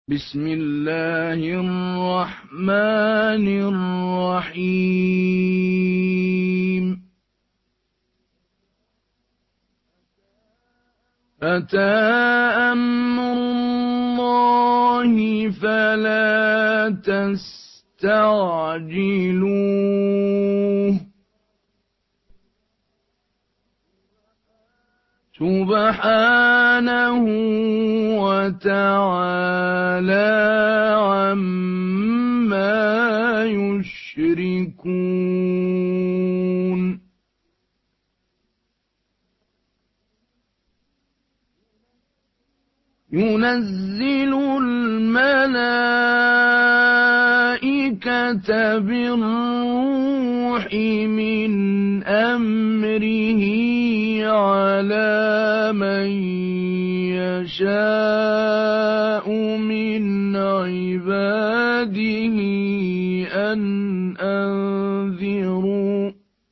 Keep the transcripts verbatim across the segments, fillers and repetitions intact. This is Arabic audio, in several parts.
بسم الله الرحمن الرحيم أتى أمر الله فلا تستعجلوه سبحانه وتعالى عما يشركون ينزل الملائكة بالروح من أمره على من يشاء من عباده أن أنذروا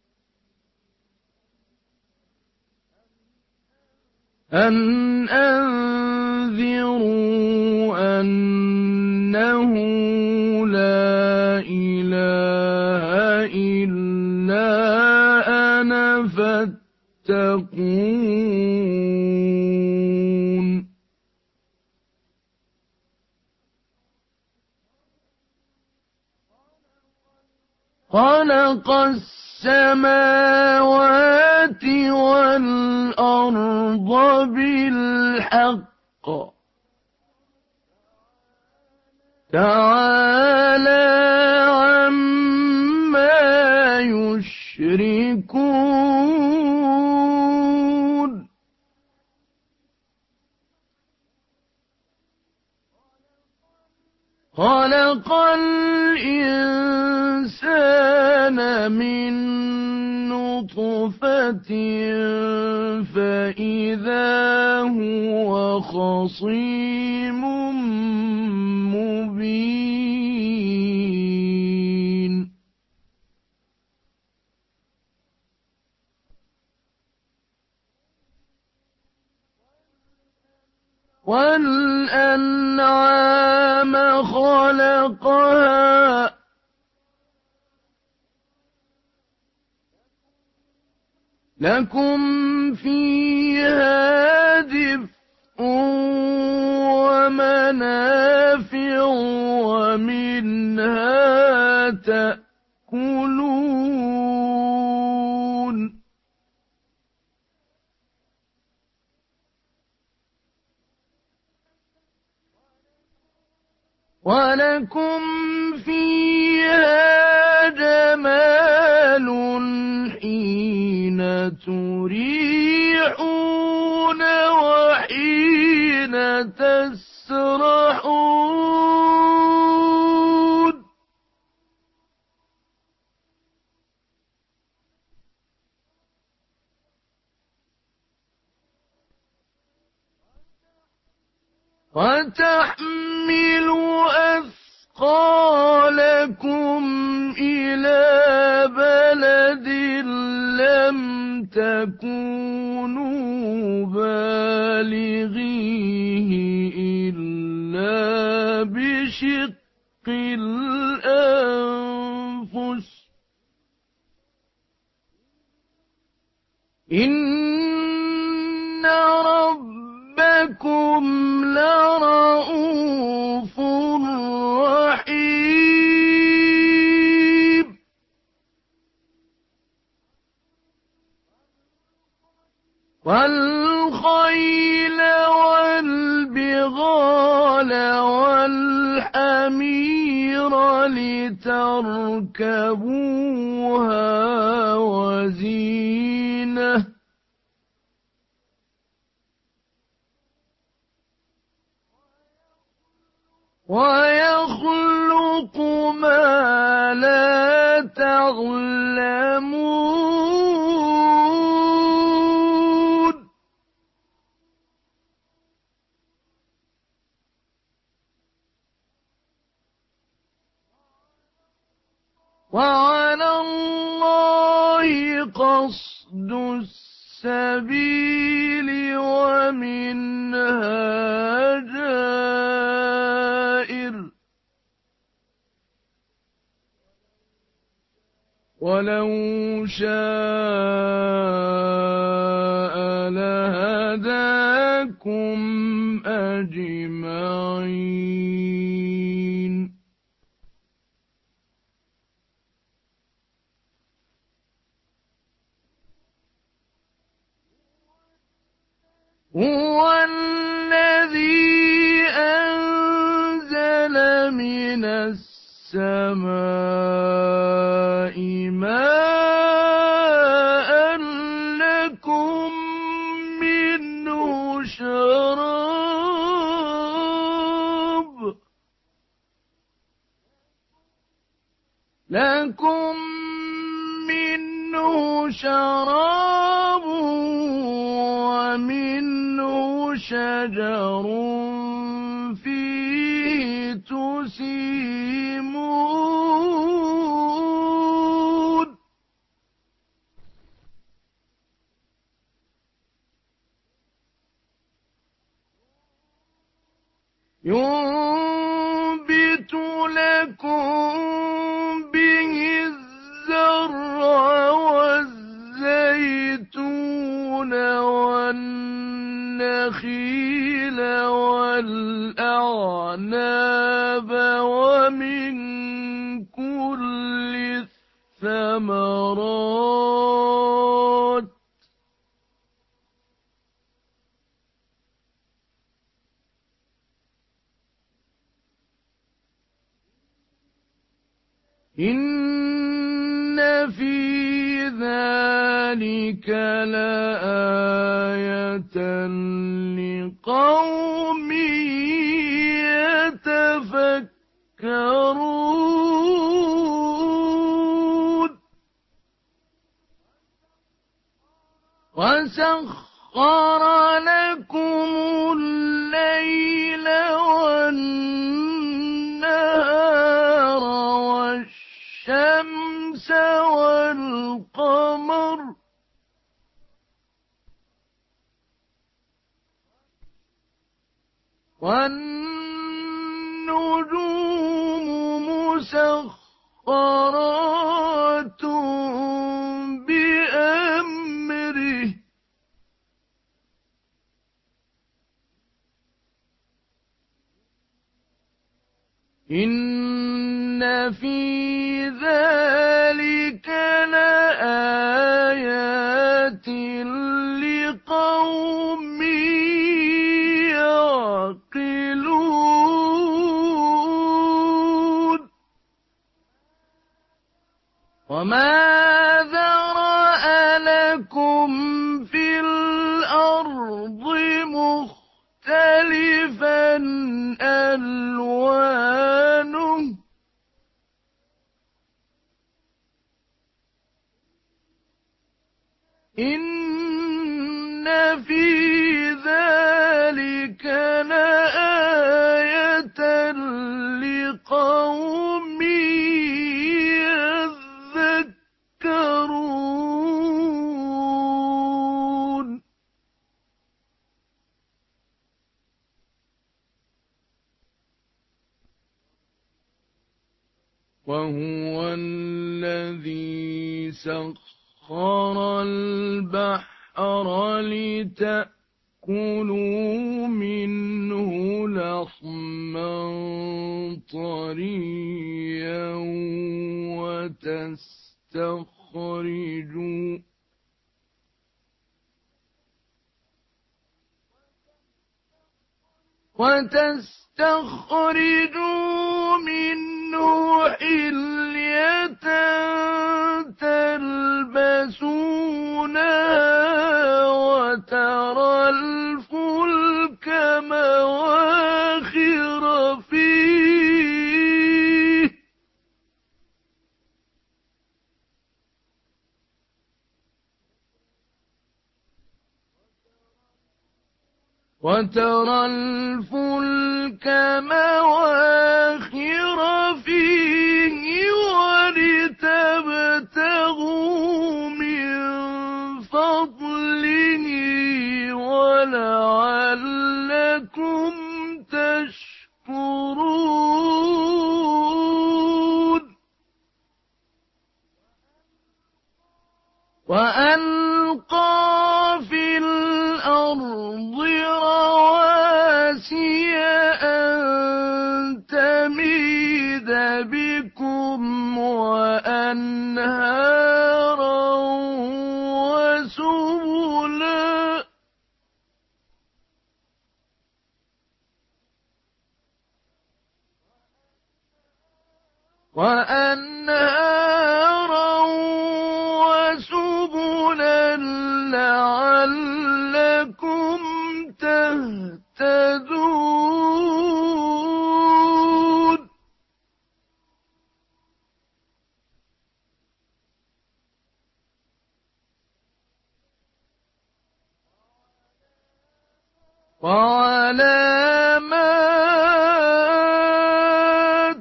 أن أنذروا أنه لا إله إلا أنا فاتقون خلق السماوات والأرض بالحق تعالى عما يشركون خلق الإنسان من نطفة فإذا هو خصيم مبين والأنعام خلقها لكم فيها دفء ومنافع ومنها تأكلون ولكم فيها جمال حين تريحون وحين تسرحون وتحمل أثقالكم إلى بلد لم تكونوا بالغيه إلا بشق الأنفس إن ربكم لرؤوف رحيم والخيل والبغال والحمير لتركبوها وزينة ويخلق ما لا تعلمون وعلى الله قصد السبيل ومنها جائر وَلَوْ شَاءَ لَهَدَاكُمْ أَجْمَعِينَ هُوَ الَّذِي أَنزَلَ مِنَ السَّمَاءِ مَاءً لَّكُم مِّنْهُ شَرَابٌ لَّكُم مِّنْهُ شَرَابٌ وَمِنْهُ شَجَرٌ فِيهِ تُسِيمُونَ يُنبِتُ لَكُم بِهِ الزَّرْعَ وَالزَّيْتُونَ وَالنَّخِيلَ وَالْأَعْنَابَ وَمِن كُلِّ الثَّمَرَاتِ ۗ إِنَّ فِي ذَلِكَ لَآيَةً لِّقَوْمٍ يَتَفَكَّرُونَ وَسَخَّرَ لَكُمُ اللَّيْلَ وَالنَّهَارَ وَالشَّمْسَ وَالْقَمَرَ وَالنُّجُومُ مُسَخَّرَاتٌ بِأَمْرِهِ ۗ إِنَّ فِي ذَلِكَ لَآيَاتٍ لِّقَوْمٍ يَعْقِلُونَ وَمَا ذَرَأَ لَكُمْ فِي الْأَرْضِ مُخْتَلِفًا أَلْوَانُهُ إِنَّ فِي ذَلِكَ لَآيَةً لِّقَوْمٍ يَذَّكَّرُونَ وَهُوَ الَّذِي سَخَّرَ الْبَحْرَ لِتَأْكُلُوا مِنْهُ لَحْمًا طَرِيًّا وَتَسْتَخْرِجُوا وَتَسْتَخْرِجُوا مِنْهُ حِلْيَةً تَلْبَسُونَهَا وَتَرَى الْفُلْكَ مَوَاخِرَ فِيهِ وَتَرَى الْفُلْكَ مَوَاخِرَ فِيهِ وَلِتَبْتَغُوا مِن فَضْلِهِ وَلَعَلَّكُمْ تَشْكُرُونَ وأنهارا وسبلا لعلكم تهتدون وعلامات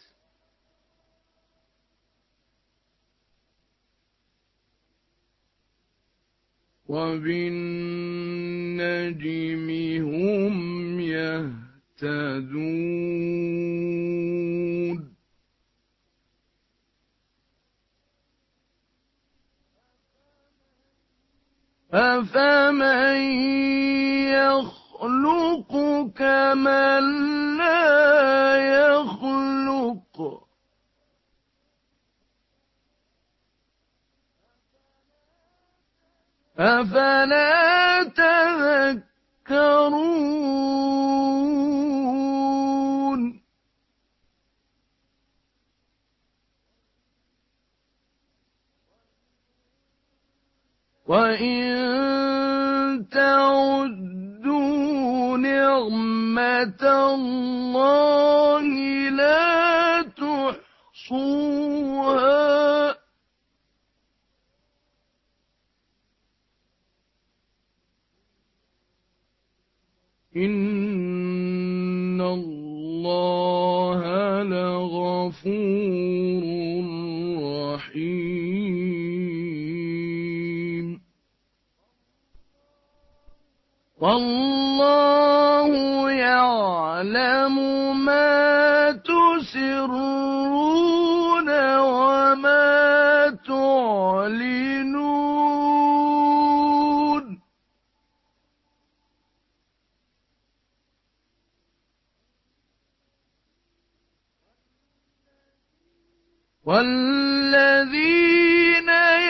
وبالنجم هم يهتدون أفمن يخلق كمن لا يخلق أفلا تذكرون وإن تعدوا نعمة الله لا تحصوها إن الله لغفور رحيم والله يعلم ما تسرون وما تعلنون والذين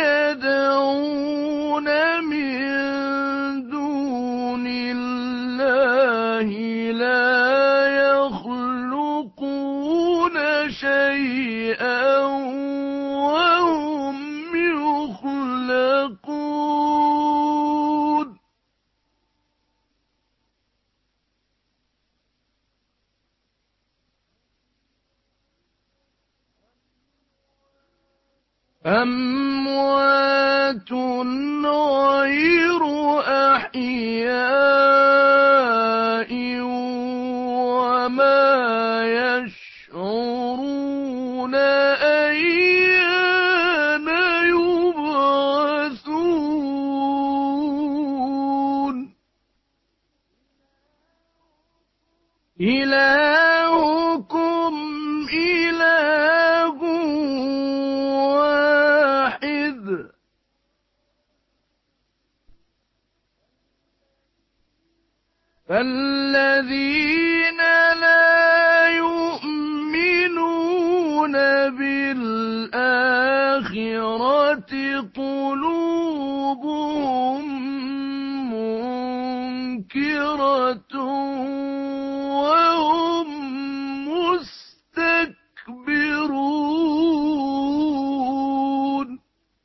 يدعون من دون الله لا يخلقون شيئا وهم يخلقون أموات غير أحياء وما يشعرون أيان يبعثون إلهكم إله واحد فالذين لا يؤمنون بالآخرة قلوبهم منكرة وهم مستكبرون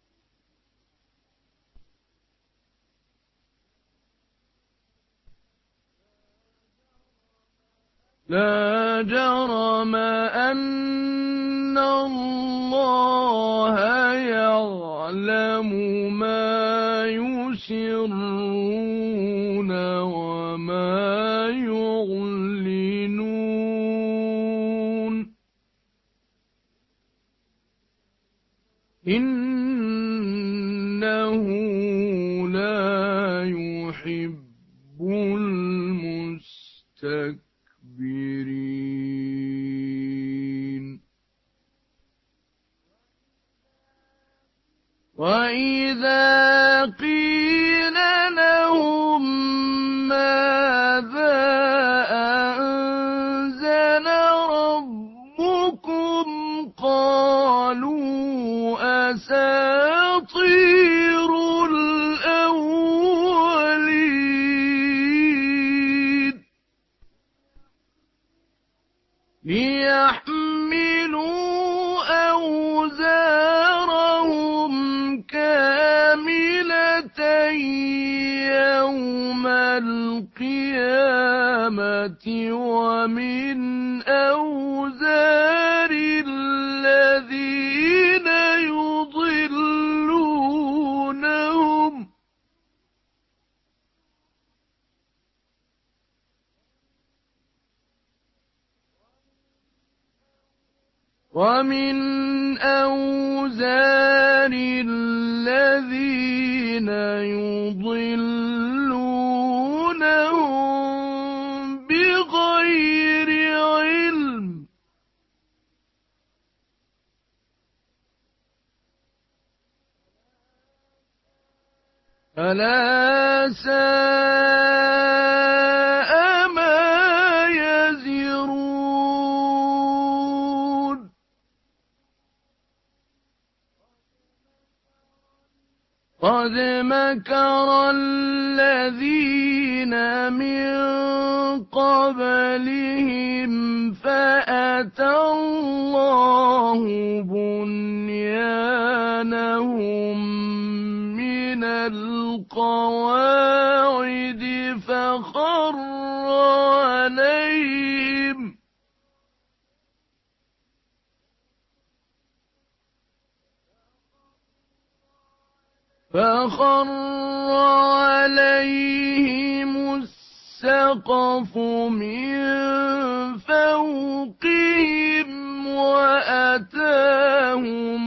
لا جرم أن الله يعلم ما يسرون وما يعلنون إنه لا يحب المستكبرين وإذا قيل لهم ماذا أنزل ربكم قالوا أساطير الأولين ليحملوا يوم القيامة ومن أوزار الذين يضلونهم ومن أوزار الذين يضلونهم بغير علم ألا ساء ما يزرون قد مكر الذين من قبلهم فأتى الله بنيانهم من القواعد فخر عليهم فخر عليهم السقف من فوقهم وأتاهم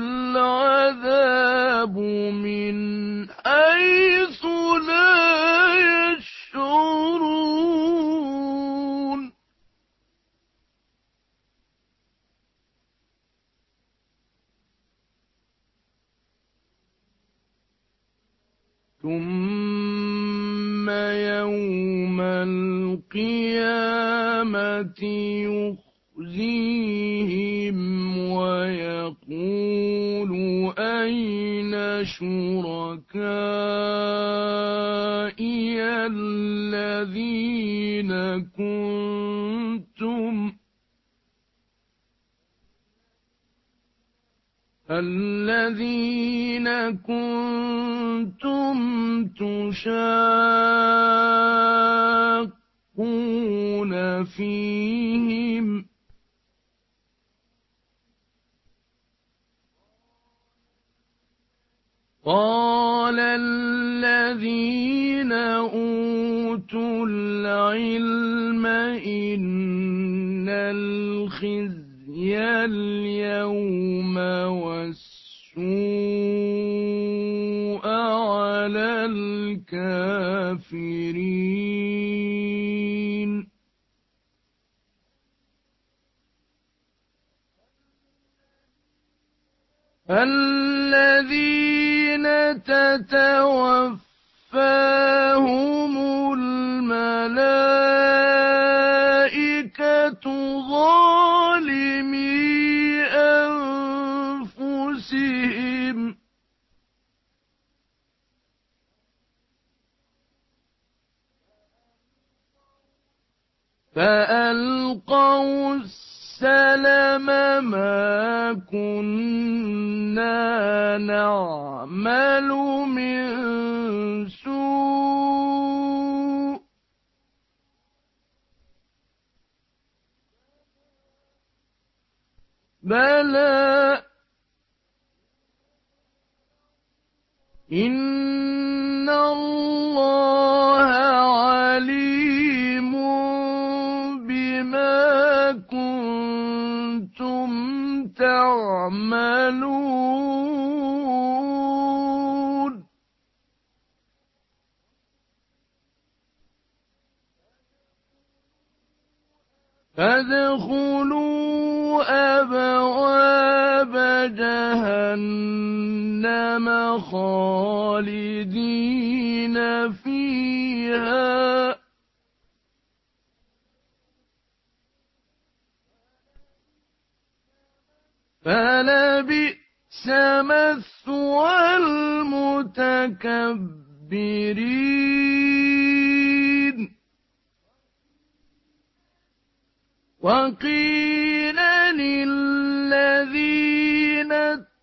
العذاب من حيث لا يشعرون ثم يوم القيامة يخزيهم ويقول أين شركائي الذين كنتم الذين كنتم تشاقون فيهم قال الذين أوتوا العلم إن الخزي اليوم والسوء على الكافرين الذين تتوفاهم الملائكة ظالمي أنفسهم فألقوا السلم ما كنا نعمل من سوء بلى إن الله عليم بما كنتم تعملون فادخلوا أبواب جهنم خالدين فيها فلبئس مثوى المتكبرين وقيل للذين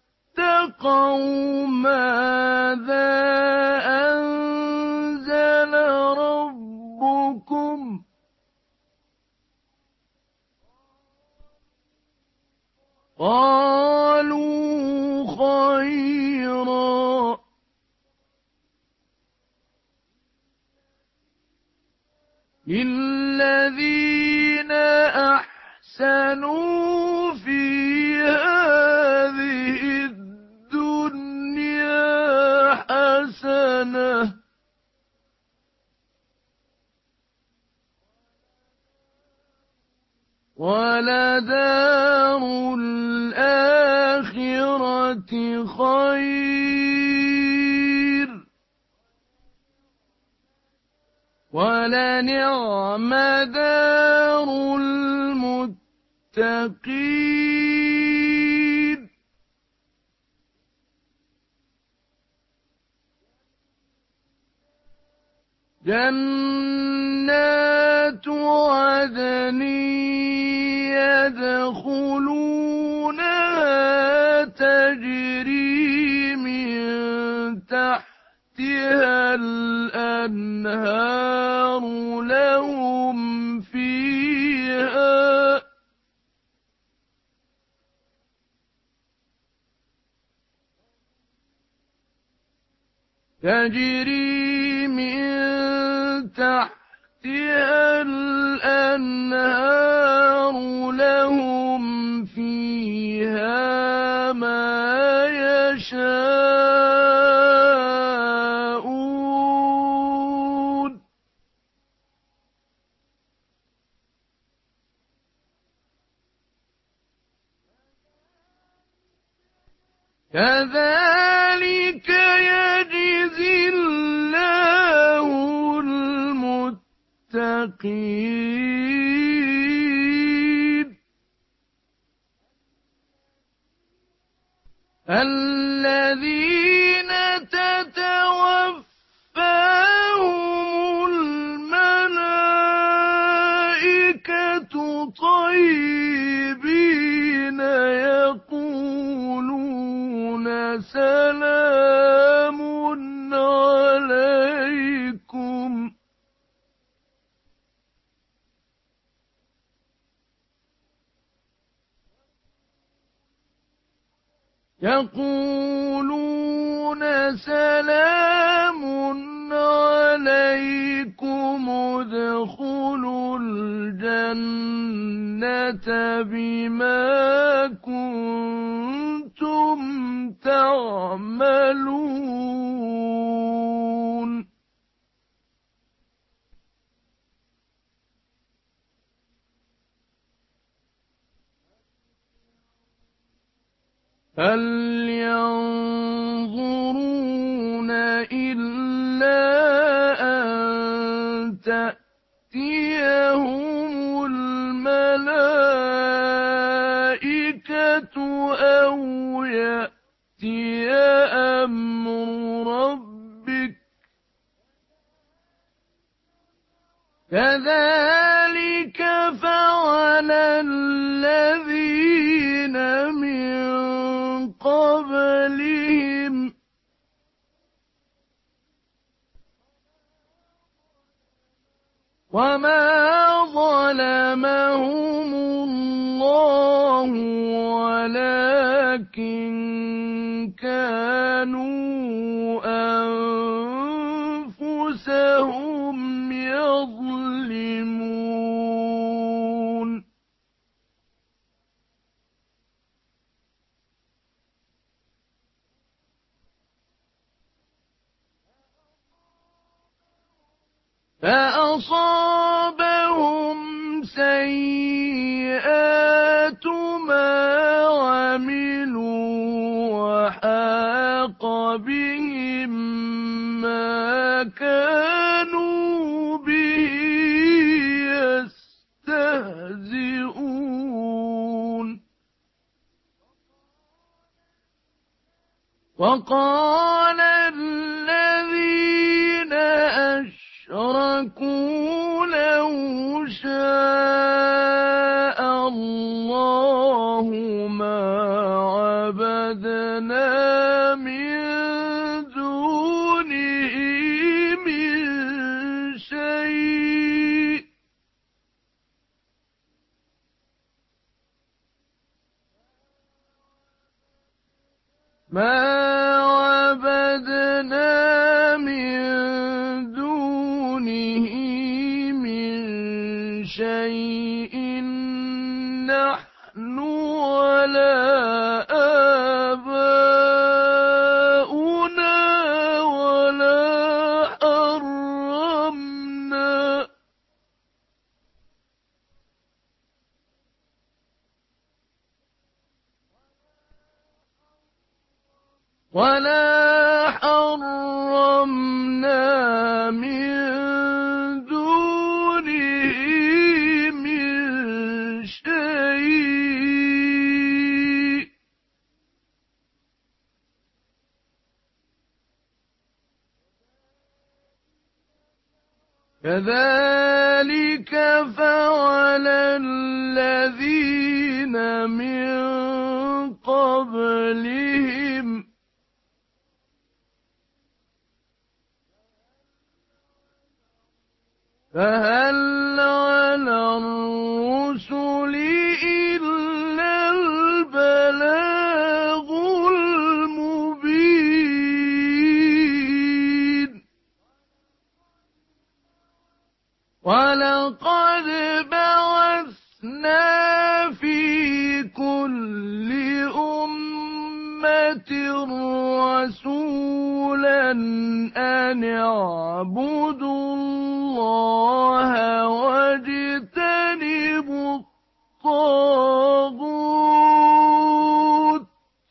اتقوا ماذا أنزل قالوا خيرا. للذين أحسنوا في هذه الدنيا حسنة ولدار الآخرة خير ولنعم دار المتقين. جنات عدن يدخلونها تجري من تحتها الأنهار لهم فيها تجري من تحتها الأنهار لهم فيها ما يشاءون كذلك يجزي الله المتقين الذين تتوفاهم الملائكة طيبين يقولون سلام عليكم يقولون سلام عليكم ادخلوا الجنة بما كنتم تعملون هل ينظرون إلا أن تأتيهم الملائكة أو يأتي أمر ربك كذلك فعل الذين من قبلهم وما ظلمهم الله ولكن كانوا أنفسهم يظلمون فأصابهم سيئات ما عملوا وحاق بهم ما كانوا به يستهزئون وقال الذين أشركوا لو شاء الله ما عبدنا من دونه من شيء ما عبدنا من دونه من شيء نحن ولا آباؤنا ولا حرمنا ولا حرمنا من دونه من شيء كذلك فعل الذين من قبلهم فهل على الرسل إلا البلاغ المبين ولقد بعثنا في كل أمة رسولا أن اعبدوا الله واجتنبوا الطاغوت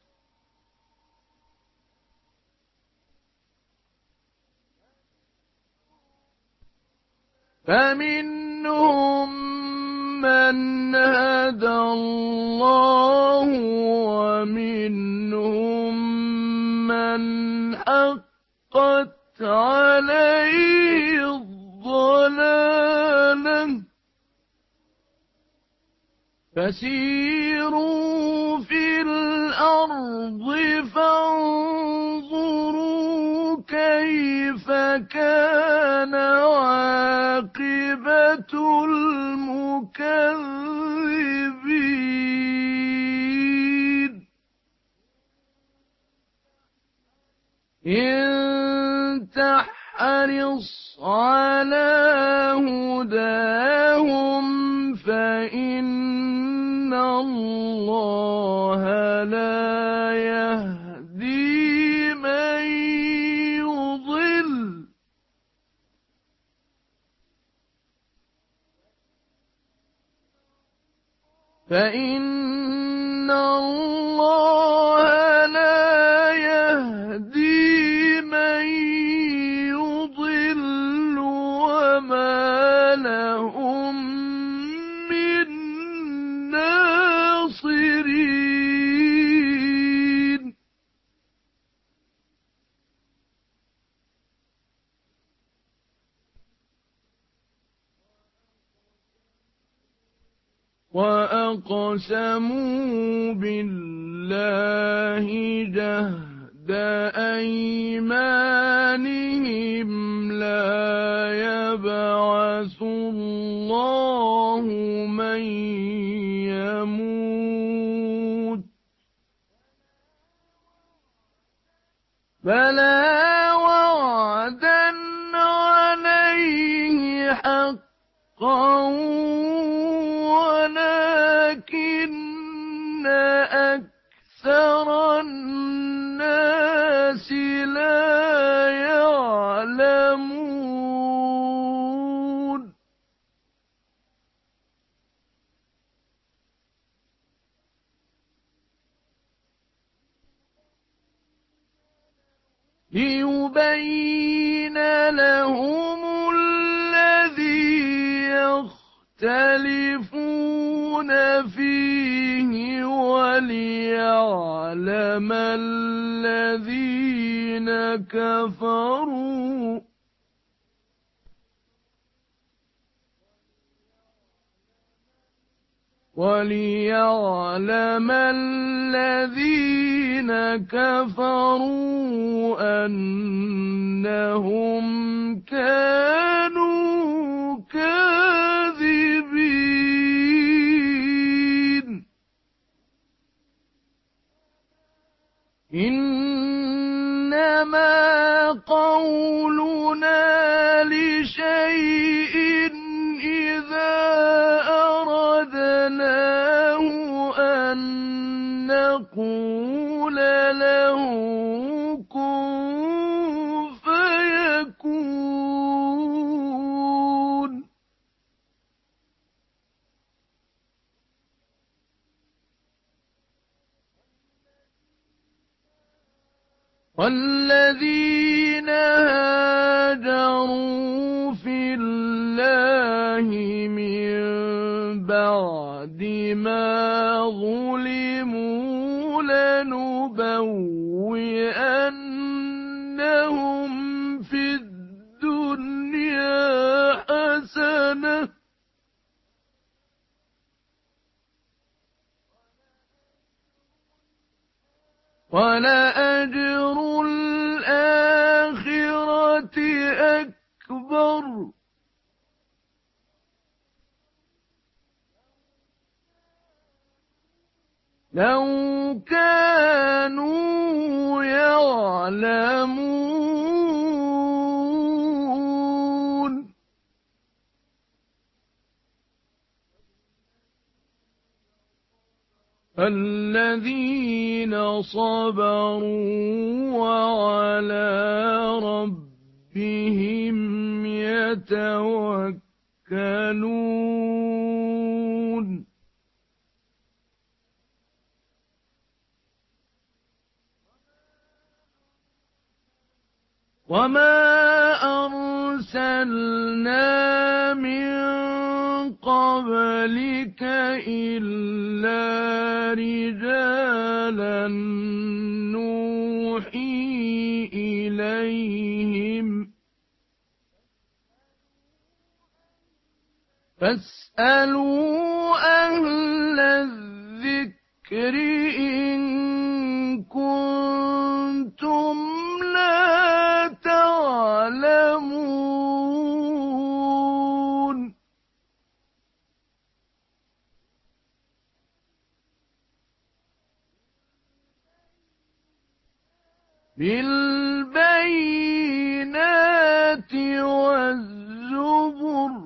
فمنهم من هدى الله ومنهم من حقت عليه الضلالة فسيروا في الأرض فانظروا كيف كان عاقبة المكذبين إن تحرص على هداهم فإن الله لا يهدي من يضل فإن الله لا يهدي من يضل وما لهم من ناصرين وأقسموا بالله جهد أيمانهم لا يبعث الله من يموت بلى وعدا عليه حقا ولكن أكثر الناس لا يعلمون ليبين لهم الذي يختلفون فيه وليعلم الذين كفروا وليعلم الذين كفروا أنهم كانوا كاذبين إنما قولنا لشيء إذا أردناه أن نقول له كن فيكون. والذين هاجروا في الله من بعد ما ظلموا لنبوئنهم في الدنيا حسنة ولأجر الآخرة أكبر لو كانوا يعلمون. الذين صبروا وعلى ربهم يتوكلون. وما أرسلنا من قبلك إلا رجالا نوحي إليهم فاسألوا أهل الذكر إن كنتم لا تعلمون. بالبينات والزبر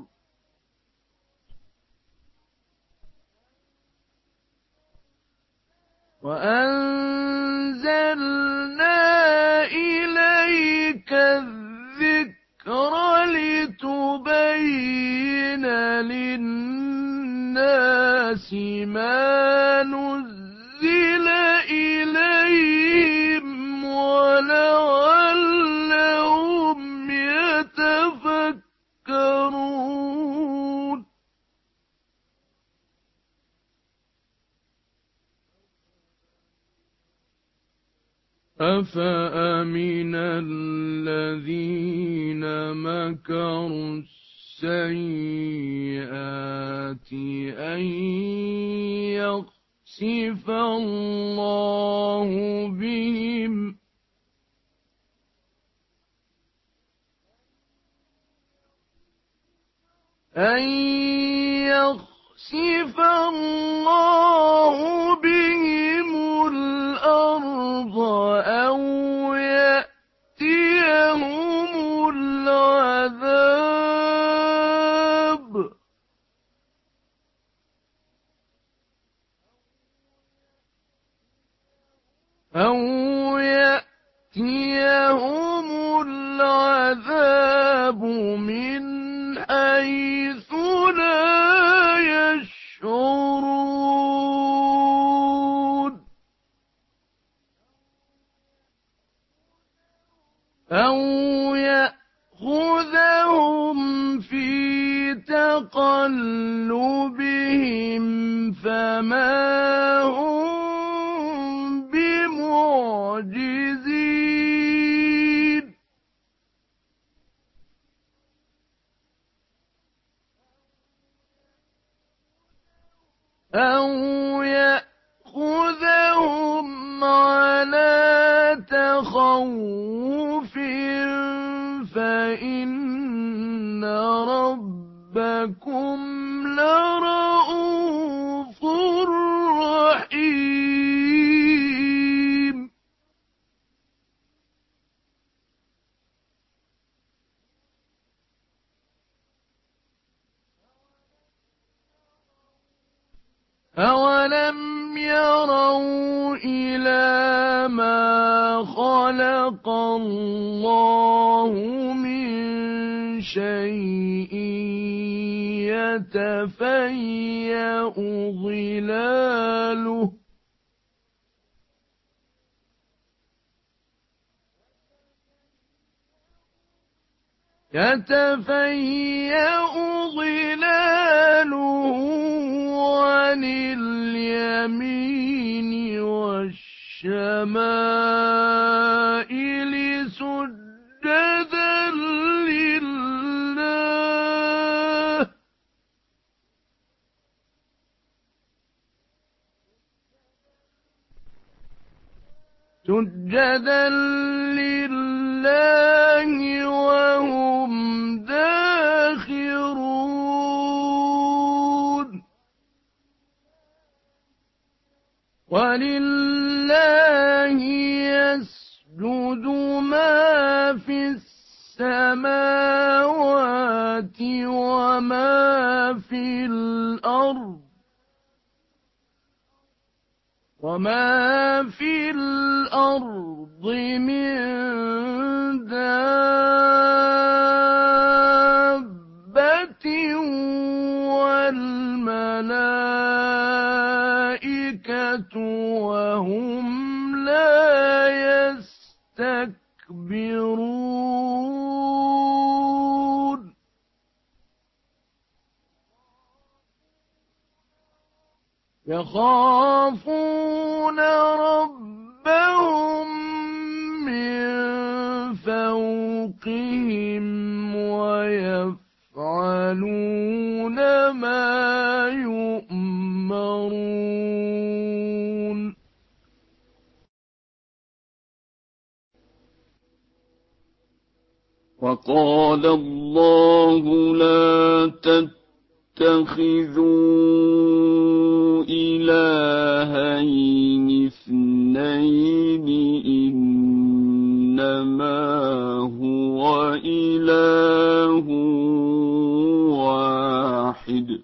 وأنزلنا إليك الذكر لتبين للناس ما نزل إليهم ولعلهم يتفكرون. أفأمن الذين مكروا السيئات أن يخسف الله بهم أن يخسف الله بهم الأرض أو يأتيهم العذاب أو يأتيهم العذاب من حيث لا يشعرون أو يأخذهم في تقلبهم فما هم بمعجزين أو يأخذهم على تخوف فإن ربكم لرءوف رحيم. أَوَلَمْ يَرَوْا إِلَى مَا خَلَقَ اللَّهُ مِنْ شَيْءٍ يَتَفَيَّأُ ظِلَالُهُ يتفيأ ظلاله عن اليمين والشمائل سجدا لله سجدا لله وهم داخرون ولله يسجد ما في السماوات وما في الأرض وما في الأرض من دابة والملائكة وهم لا يستكبرون يخافون ربهم من فوقهم ويفعلون ما يؤمرون وقال الله لا تتخذوا إلهين اثنين إنما هو إله واحد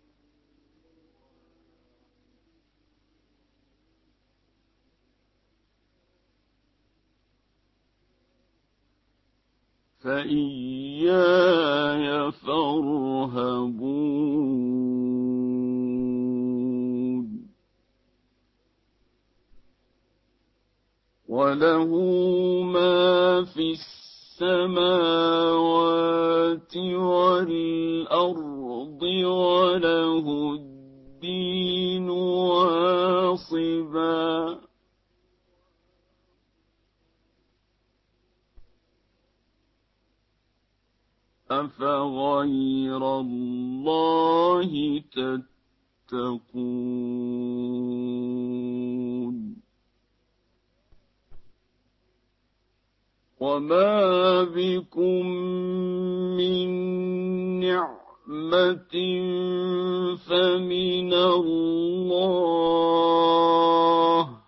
فإياي فارهبون وله ما في السماوات والأرض وله الدين واصبا أفغير الله تتقون وما بكم من نعمة فمن الله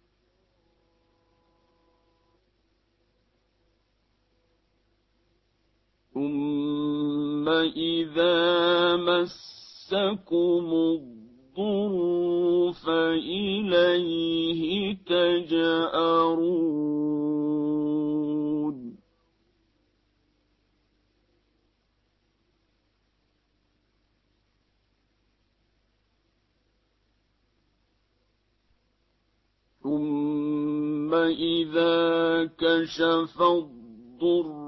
ثم إذا مسكم الضر فإليه تجأرون ثم إذا كشف الضر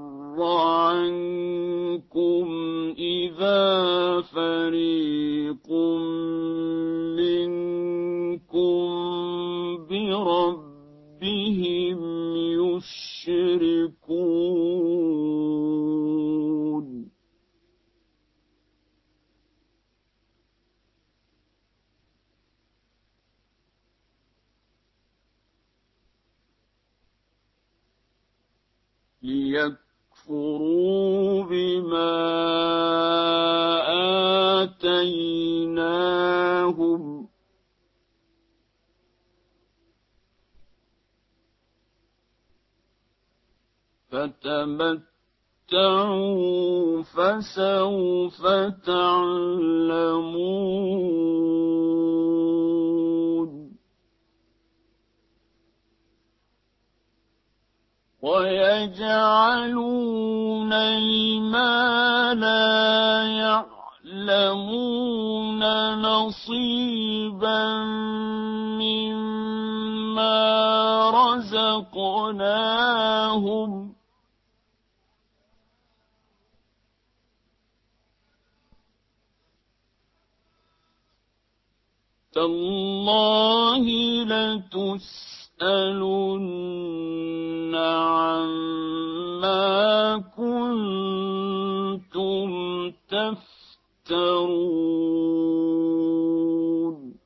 عنكم إذا فريق منكم بربهم يشركون ليكفروا بما آتيناهم فتمتعوا فسوف تعلمون ويجعلون لما لا يعلمون نصيبا مما رزقناهم تالله لتسألن عما كنتم تفترون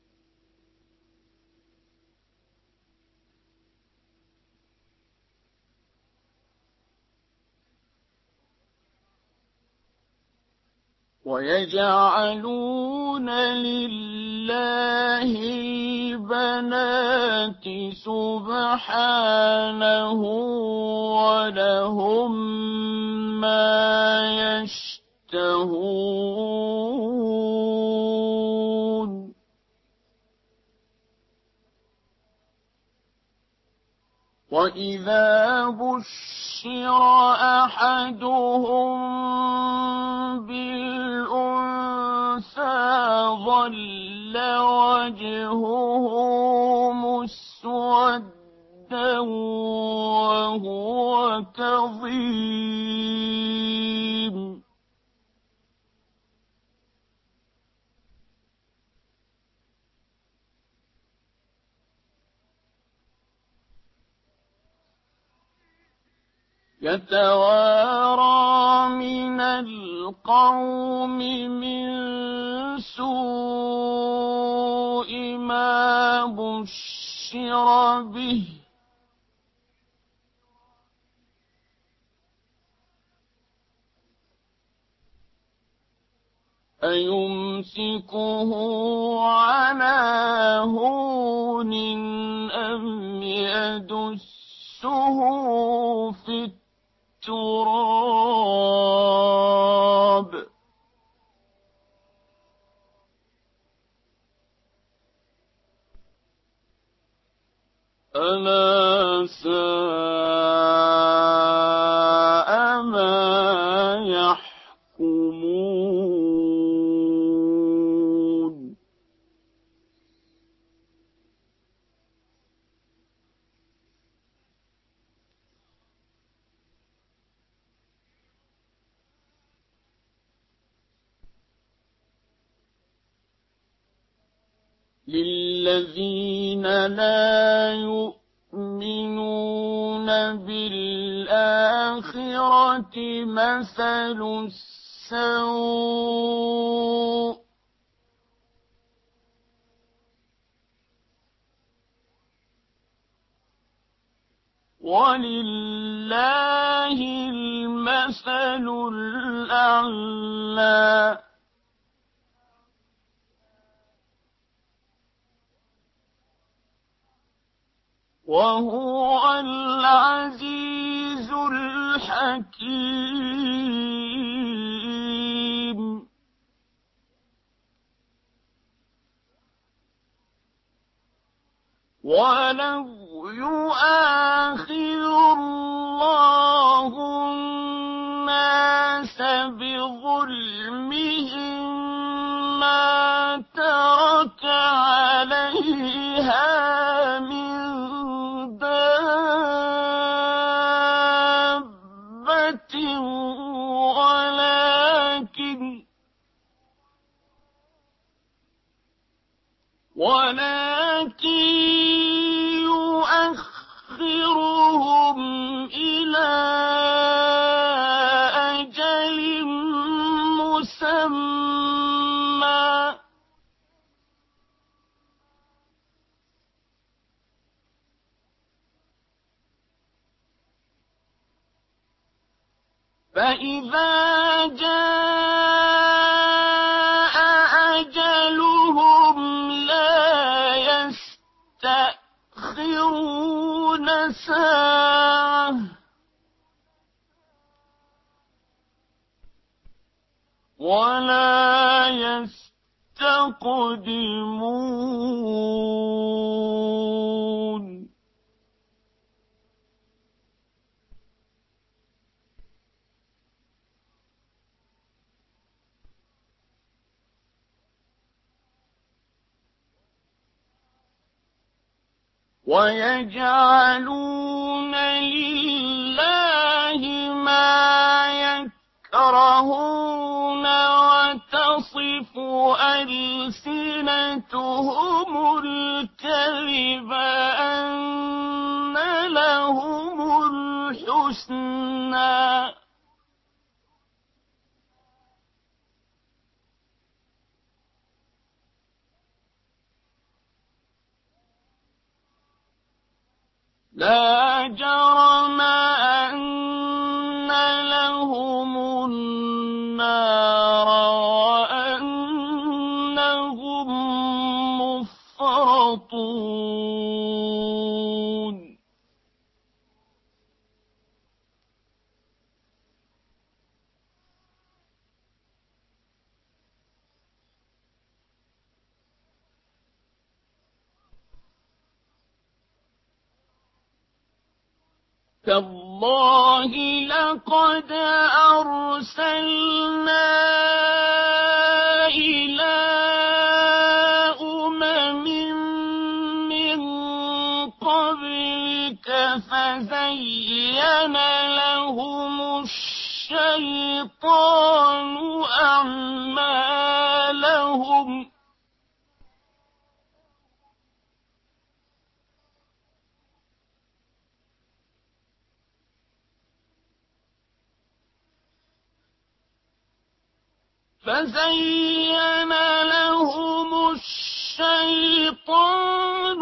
ويجعلون لله البنات سبحانه ولهم ما يشتهون وإذا بشر أحدهم بالأنثى ظل وجهه مسودا وهو كظيم يتوارى من القوم من سوء ما بشر به أيمسكه على هون أم يدسه في التراب ألا ساء ما يحكمون للذين لا يؤمنون بالآخرة مثل السوء ولله المثل الأعلى وهو العزيز الحكيم ولو يؤاخذ الله الناس بظلمهم ما ترك عليها من دابة ولكن ولكن يؤخرهم إلى أجل مسمى فإذا جاء أجلهم لا يستأخرون ساعة ولا يستقدمون ويجعلون لله ما يكرهون وتصف ألسنتهم الكذب أن لهم الحسنى لا جرم أن لهم النار وأنهم مفرطون تالله لقد أرسلنا إلى أمم من قبلك فزين لهم الشيطان أعمالهم فزين لهم الشيطان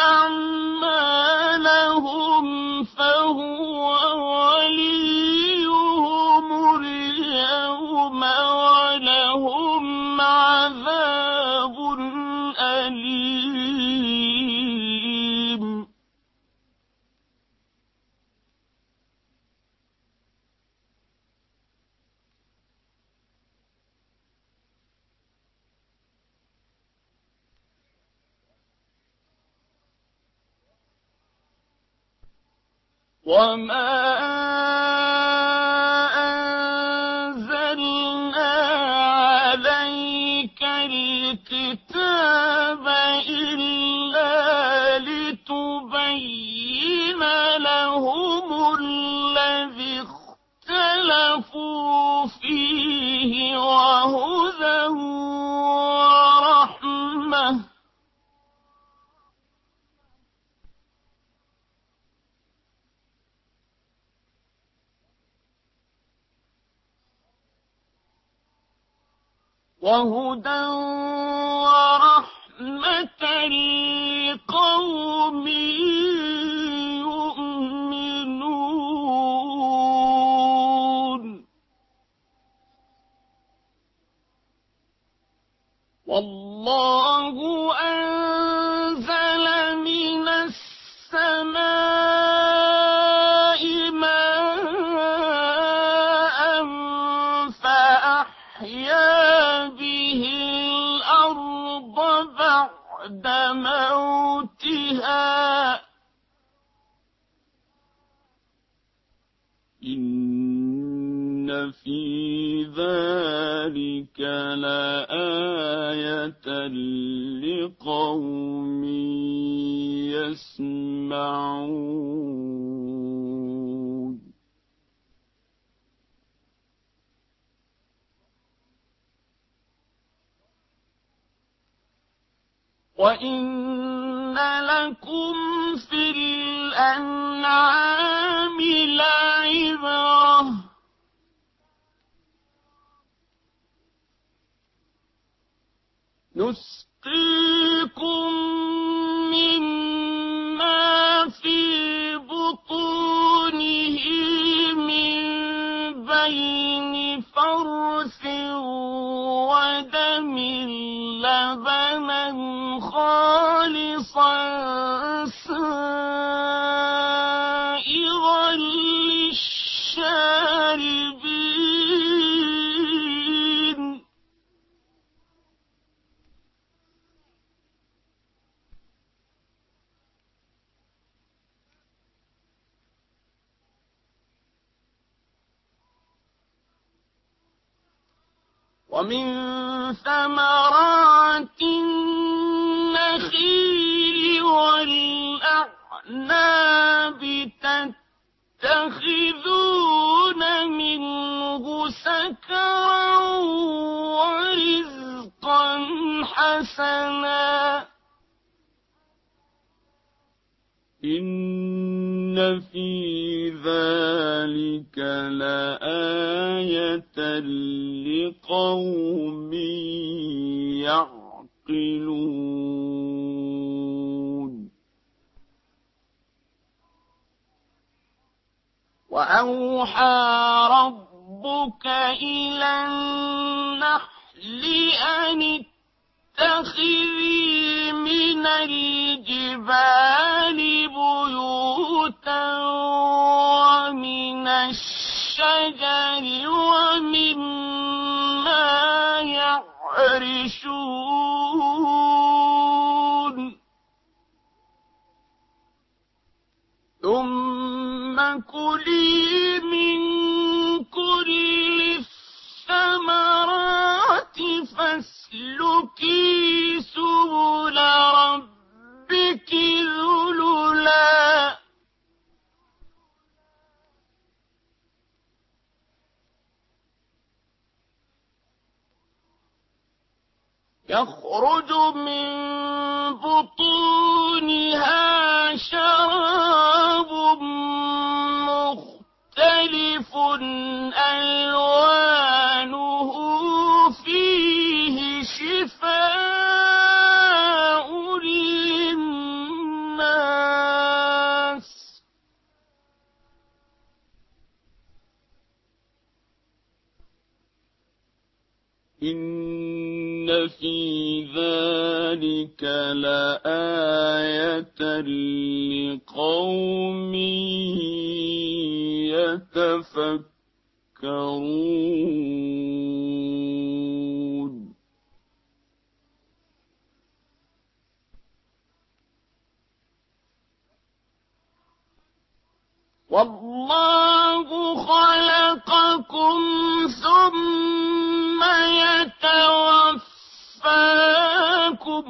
أعمالهم فهو وليهم اليوم ولهم عذاب أليم وما أنزلنا عليك الكتاب إلا لتبين لهم الذي اختلفوا فيه وهدى ورحمة وهدى ورحمة لقوم يؤمنون والله أنزل من السماء ماء فأحيا به الأرض بعد موتها إن في ذلك لآية لقوم يسمعون وإن لكم في الأنعام لعبرة نسقيكم مما في بطونه من بين فرث ودم لبنا خالصا سائغا للشاربين ومن ثمرات النخيل والأعناب الأعناب تتخذون منه سكرا ورزقا حسنا إن في ذلك لآية لقوم يعقلون وأوحى ربك إلى النحل أن اتخذي من الجبال بيوتا ومن الشجر ومما يعرشون ثم كلي من كل الثمرات فاسلكي سبل ربك ذللا يخرج من بطونها شراب مختلف ألوانه فيه شفاء للناس إن في ذلك لآية لقوم يتفكرون والله خلقكم ثم يتوفاكم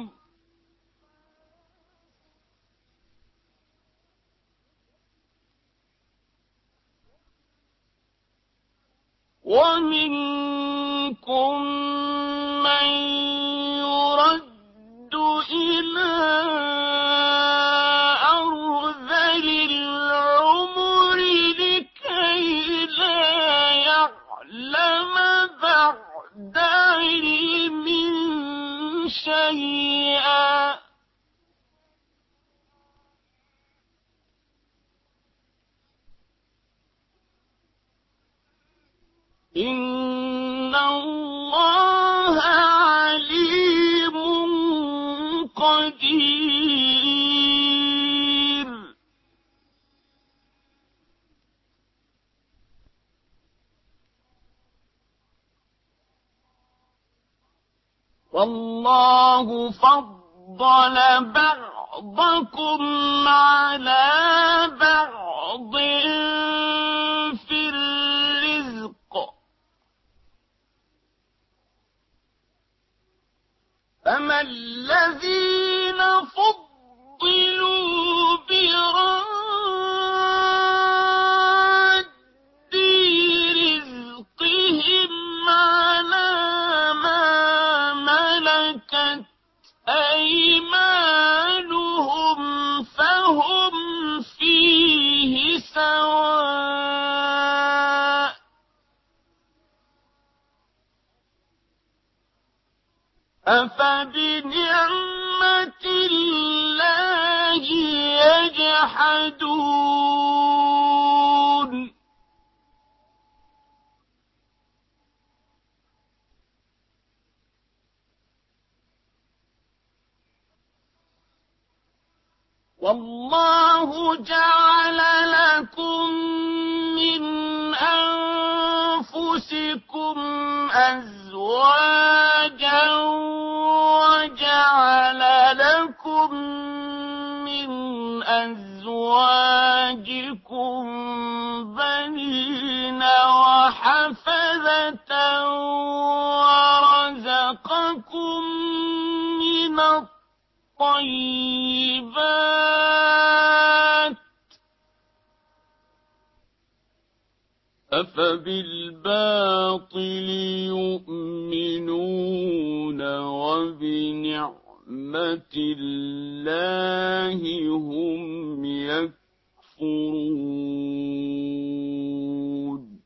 ومنكم من يرد إلى أرذل العمر لكي لا يعلم بعد علم شيئا إن الله عليم قدير والله فضل بعضكم على بعض في الرزق فما الذين فضلوا براد رزقهم على ما ملكت أيمانهم فهم فيه سواء أفبنعمة الله يجحدون والله جعل لكم من أنفسكم أزواجا وجعل لكم من أزواجكم بنين وحفدة ورزقكم من الطيبات أفبالباطل يؤمنون وبنعمة الله هم يكفرون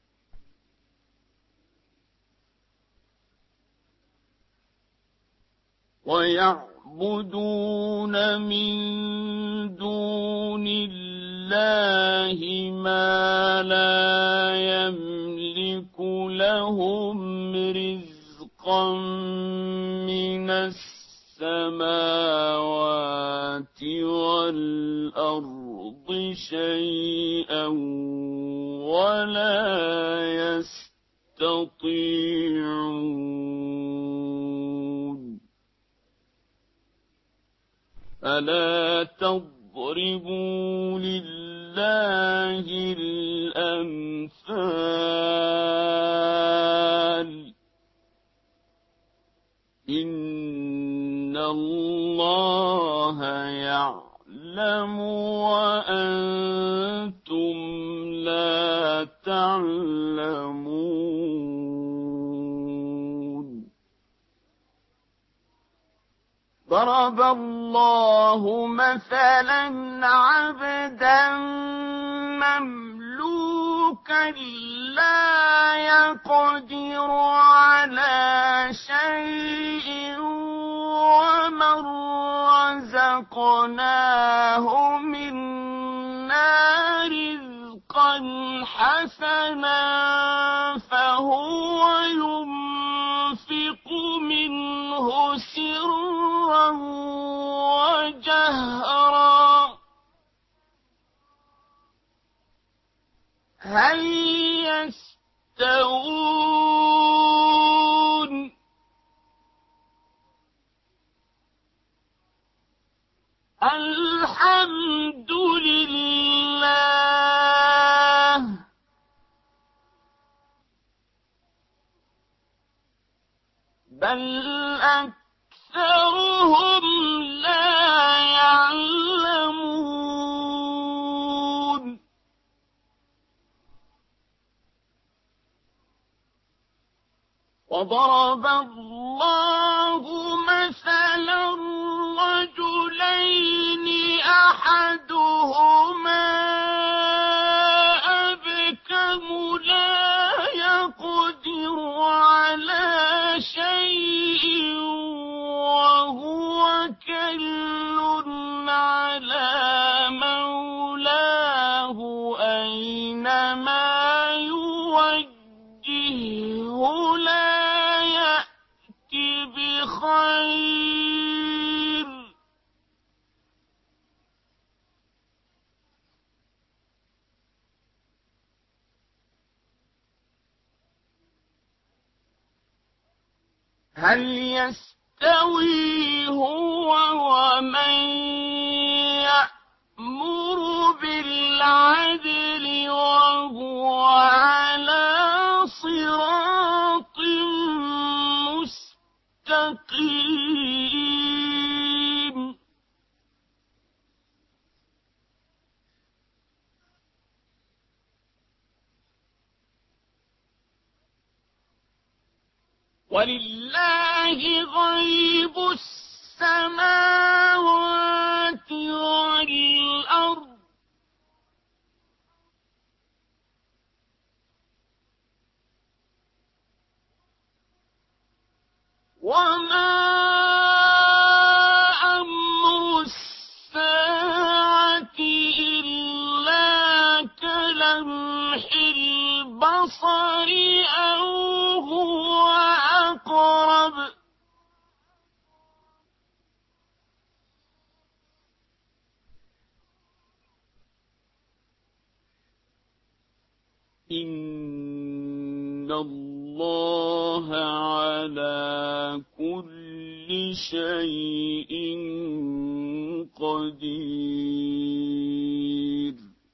ويعبدون من دون الله ما لا يملك لهم رزقا من السماوات والأرض شيئا ولا يستطيعون فلا تضربوا لله الأمثال إن الله يعلم وأنتم لا تعلمون ضرب الله مثلا عبدا مملوكا لا يقدر على شيء ومن رزقناه منا رزقا حسنا فهو ينفق منه سرا وجهرا هل يستوون الحمد لله بل أكثرهم لا يعلمون وضرب الله مثلا رجلين أحدهما أبكم لا يقدر على شيء وهو كل على مولاه أينما يوجهه لا يأتي بخير هل يستوي هو ومن يأمر بالعدل وهو على صراط مستقيم ولله غيب السماوات والأرض وما أمر الساعة إلا كلمح البصر أو هو أقرب إن الله على كل شيء قدير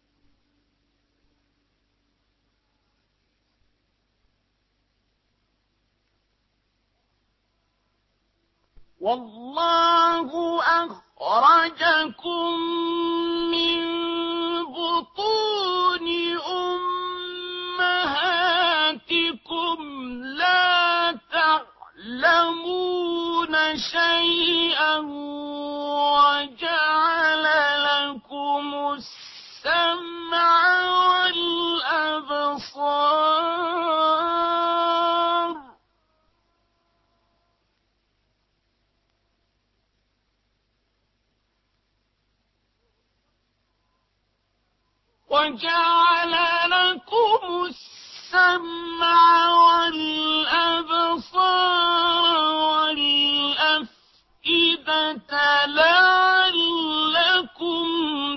والله أخرجكم من بطون أمهاتكم شيئا وجعل لكم السمع والأبصار وجعل لكم السمع والأبصار والأفئدة لعلكم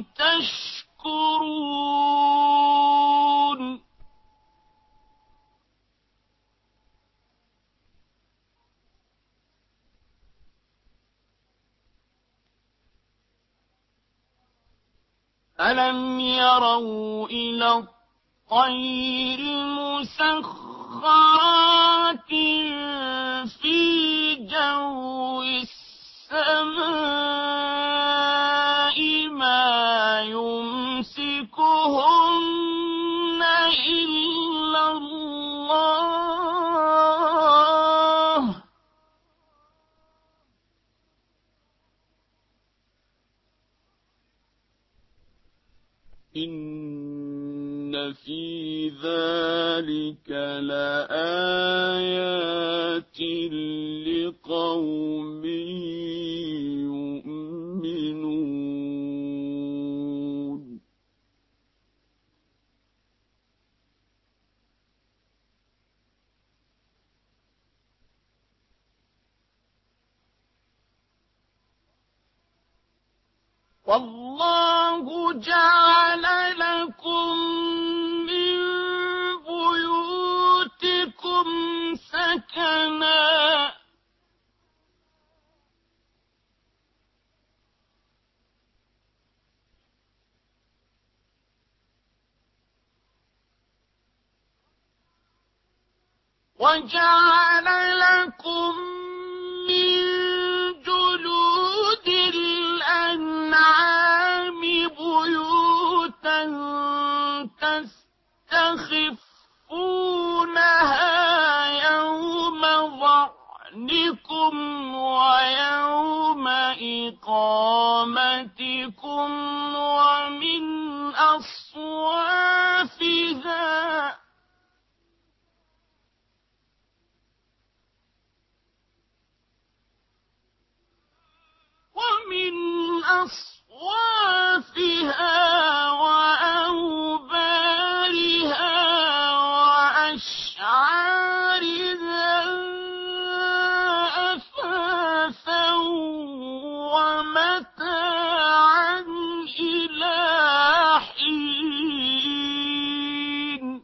تشكرون ألم يروا إلى الطير مسخرات في جو السماء ما يمسكهن إلا الله إن في ذلك لآيات لقوم يؤمنون والله جعل لكم من بيوتكم سكنا وجعل لكم من جلود الأنعام بيوتا تستخفونها يوم ظعنكم ويوم إقامتكم ومن أصوافها ومن أصوافها وأوبارها وأشعارها أثاثا ومتاعا إلى حين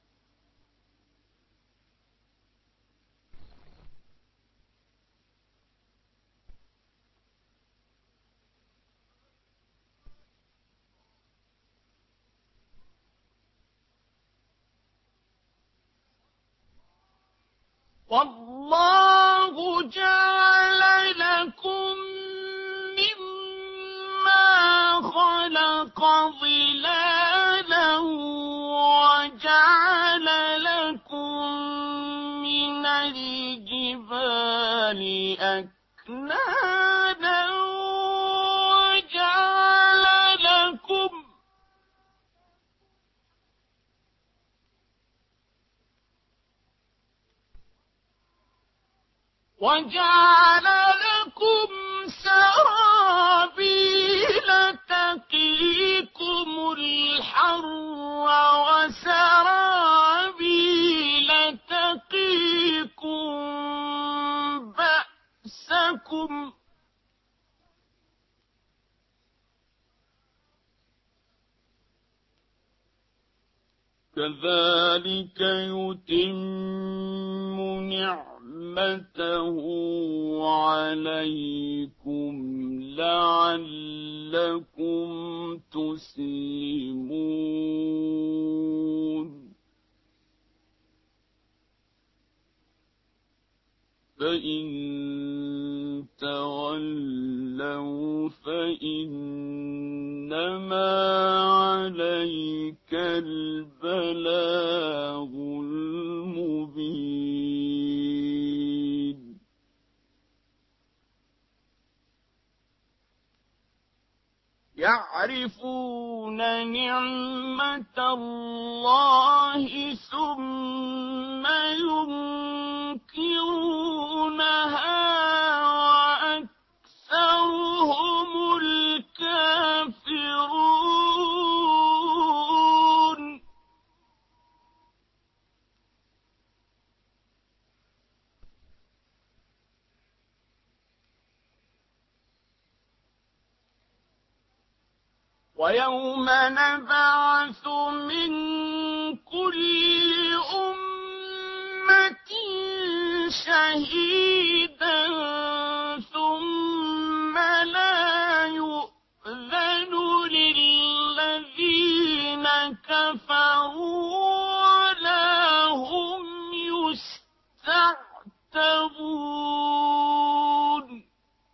والله جعل لكم مما خلق ظلالا وجعل لكم من الجبال أكنانا وجعل لكم وجعل لكم سرابيل تقيكم الحر وسرابيل تقيكم بأسكم كذلك يتم نعمته عليكم لعلكم تسلمون فإن تولوا فإنما عليك البلاغ المبين يعرفون نعمة الله ثم ينكرونها وأكثرهم الكافرون ويوم نبعث من كل أمة شهيدا ثم لا يؤذن للذين كفروا ولا هم يستعتبون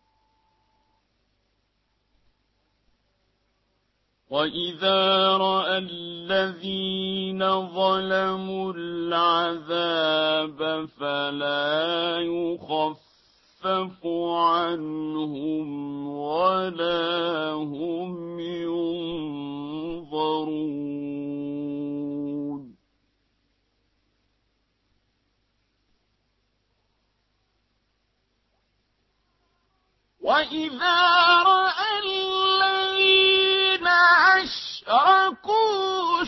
وَإِذَا رَأَى الَّذِينَ ظَلَمُوا الْعَذَابَ فَلَا يُخَفَّفُ عَنْهُمْ وَلَا هُمْ يُنظَرُونَ وَإِذَا رَأَى الَّذِينَ أَشْرَكُوا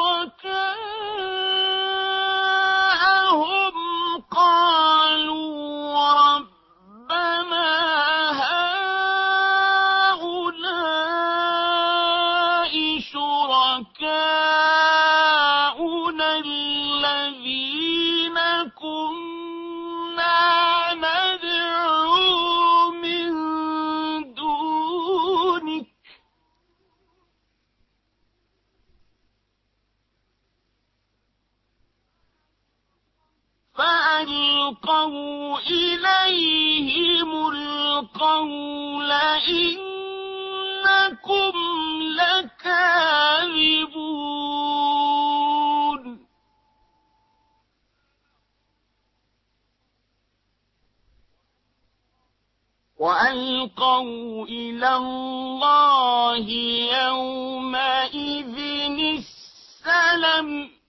شُرَكَاءَهُمْ قَالُوا رَبَّنَا هَٰؤُلَاءِ شُرَكَاؤُنَا الَّذِينَ كُنَّا نَدْعُو مِن دُونِكَ فَأَلْقَوْا إِلَيْهِمُ الْقَوْلَ إِنَّكُمْ لَكَاذِبُونَ وَأَلْقَوْا إِلَى اللَّهِ يَوْمَئِذٍ السَّلَمَ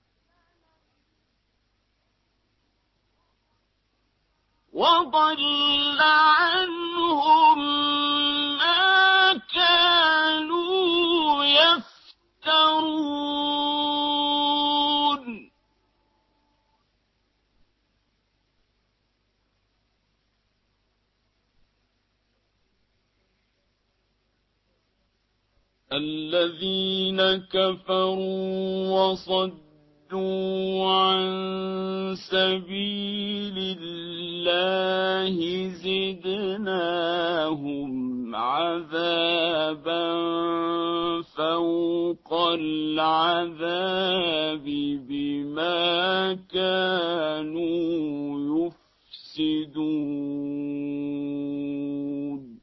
وَضَلَّ عَنْهُم مَّا كَانُوا يَفْتَرُونَ الَّذِينَ كَفَرُوا وَصَدُّوا عَن سَبِيلِ اللَّهِ زِدْنَاهُمْ عَذَابًا فَوْقَ الْعَذَابِ بِمَا كَانُوا يُفْسِدُونَ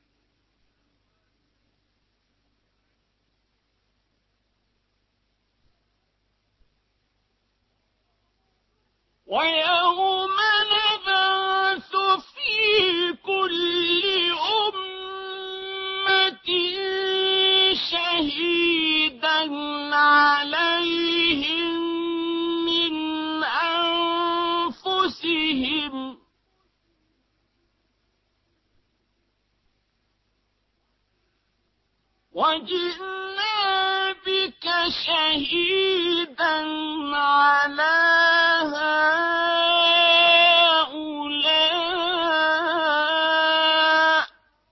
وَيَوْمَ نَبْعَثُ فِي كُلِّ أُمَّةٍ شَهِيدًا عَلَيْهِم مِّنْ أَنفُسِهِمْ وَجِئْنَا بِكَ شَهِيدًا عَلَىٰ هَٰؤُلَاءِ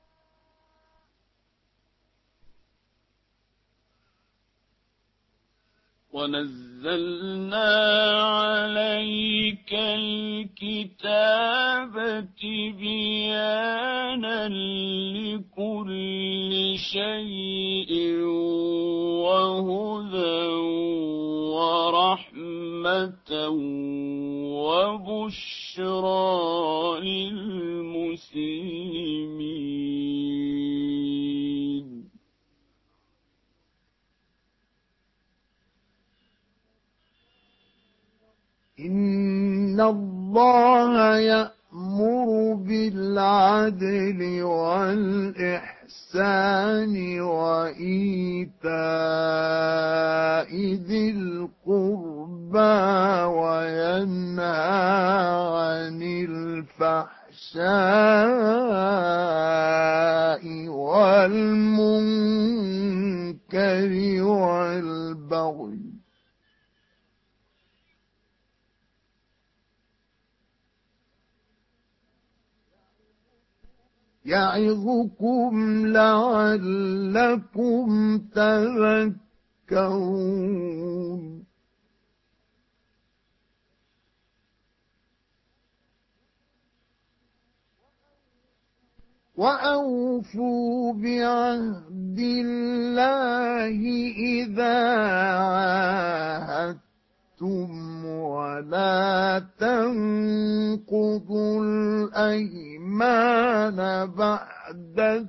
وَنَزَّلْنَا عَلَيْكَ الْكِتَابَ تِبْيَانًا لِّكُلِّ شَيْءٍ وَهُدًى وَرَحْمَةً وَبُشْرَىٰ لِلْمُسْلِمِينَ إِنَّ اللَّهَ يَأْمُرُ بِالْعَدْلِ وَالْإِحْسَانِ بالإحسان وإيتاء ذي القربى وينهى عن الفحشاء والمنكر والبغي يعظكم لعلكم تذكرون وأوفوا بعهد الله إذا عاهدتم ولا تنقضوا الأيمان بعد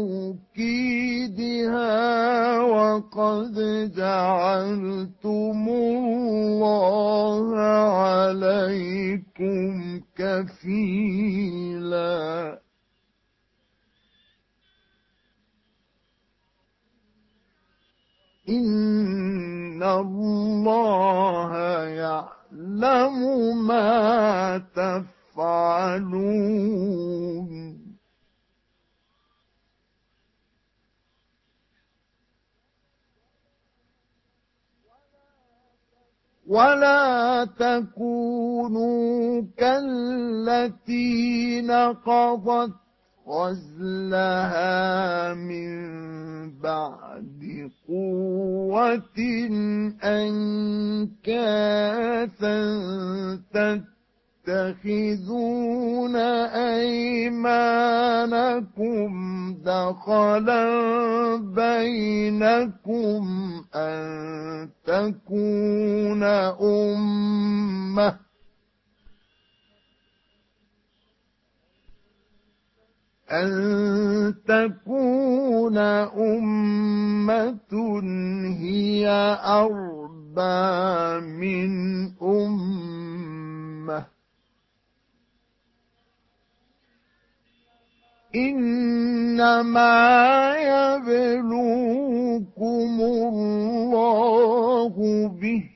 توكيدها وقد جعلتم الله عليكم كفيلا إن الله يعلم ما تفعلون ولا تكونوا كالتي نقضت غزلها من بعد قوة أنكاثا تتخذون أيمانكم دخلا بينكم أن تكون أمة أن تكون أمة هي أربى من أمة إنما يبلوكم الله به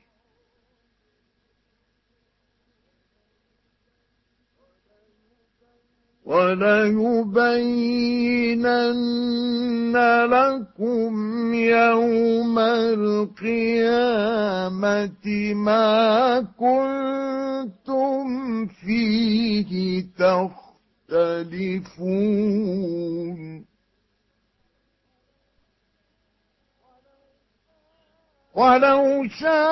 وليبينن لكم يوم القيامة ما كنتم فيه تختلفون ولو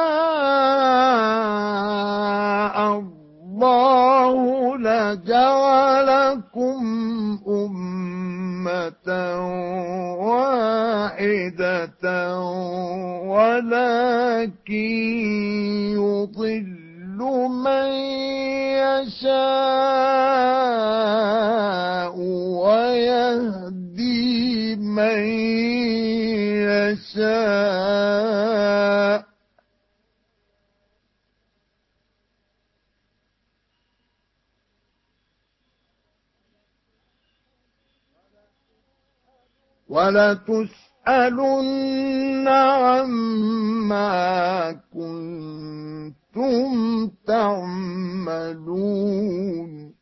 شاء الله لجعلكم أمة واحدة ولكن يضل من يشاء ويهدي من يشاء ولتسألن عما كنتم تعملون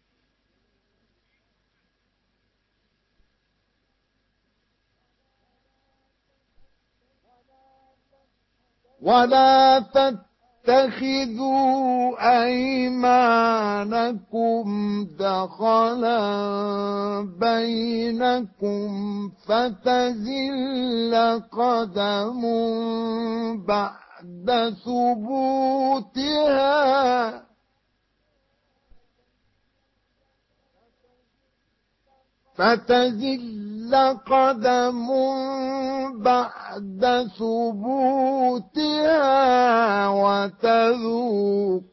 ولا تتخذوا أيمانكم دخلا بينكم فتزل قدم بعد ثبوتها فتزل قدم بعد ثبوتها وتذوق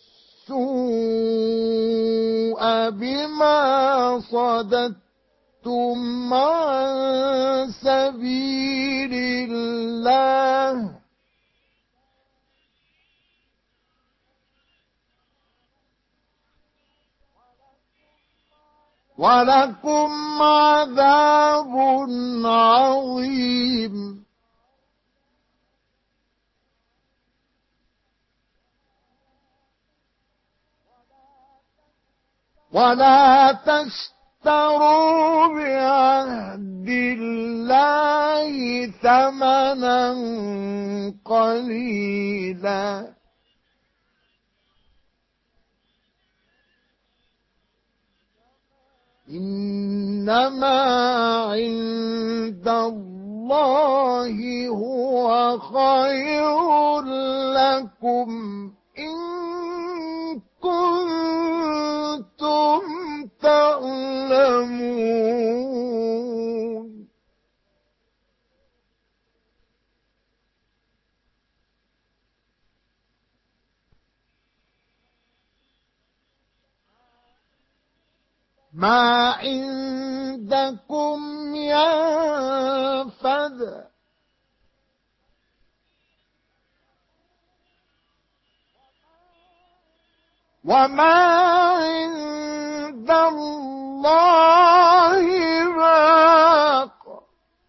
السوء بما صددتم عن سبيل الله ولكم عذاب عظيم. ولا تشتروا بعهد الله ثمنا قليلا إنما عند الله هو خير لكم إن كنتم تعلمون. ما عندكم ينفد وما عند الله باق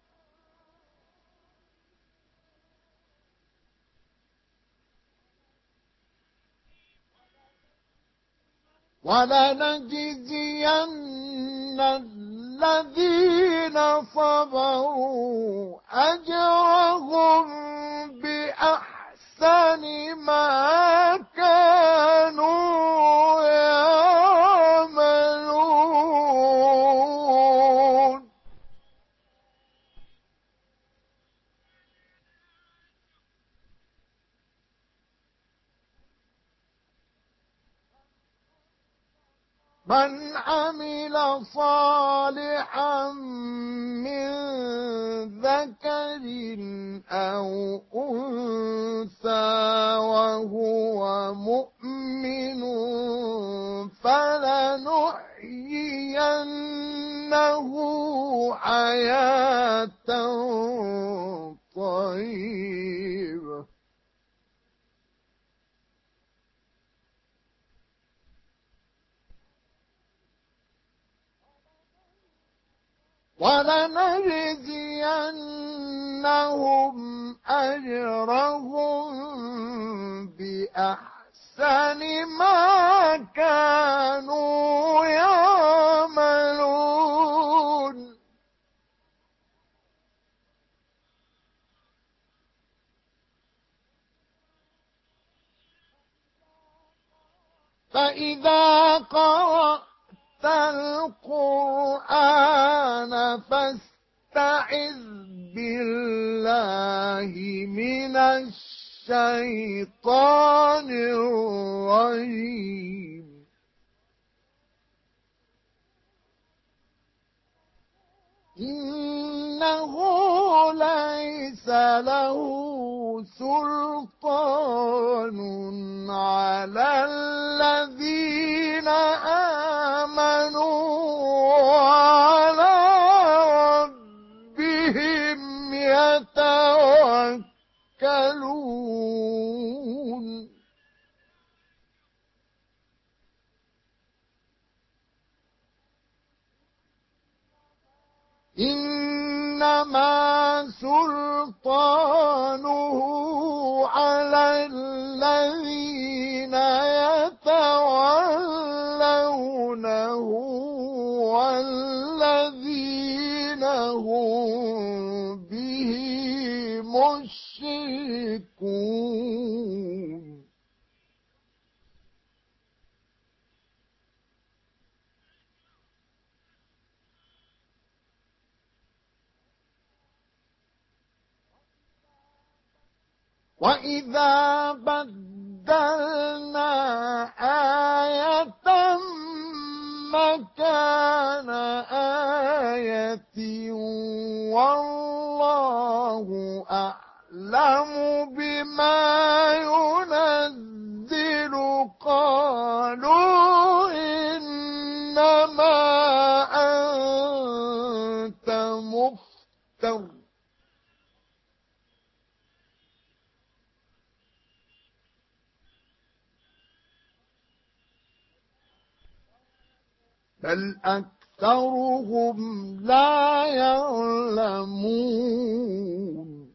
ولنجزين الذين صبروا أجرهم بأحسن ما كانوا يعملون. من عمل صالحا من ذكر أو أنثى وهو مؤمن فلنحيينه حياة طيبة ولنجزينهم أجرهم بأحسن ما كانوا يعملون. فإذا قرأت القرآن فاستعذ بالله من الشيطان الرجيم. إنه ليس له سلطان على الذين آمنوا وعلى ربهم يتوكلون. إنما سلطانه على الذين يتولونه والذين هم به مشركون. وإذا بدلنا آية مكان آية والله أعلم بما ينزل قالوا إنما أنت مفتر بل أكثرهم أكثرهم لا يعلمون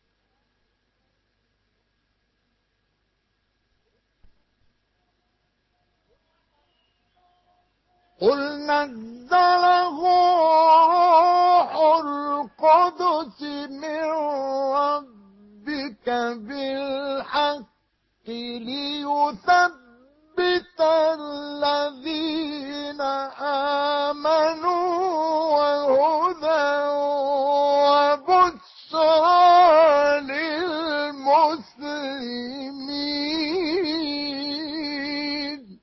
قل نزله روح القدس من ربك بالحق ليثبت الذين آمنوا وهدى وبشرى للمسلمين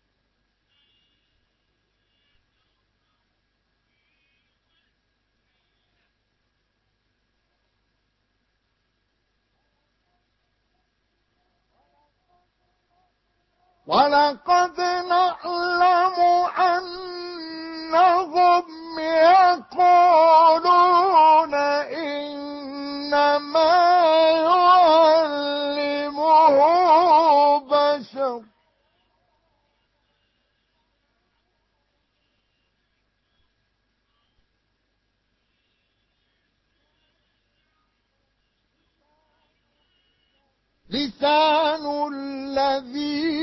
ولقد نعلم أنهم يقولون إنما يعلمه بشر لسان الذي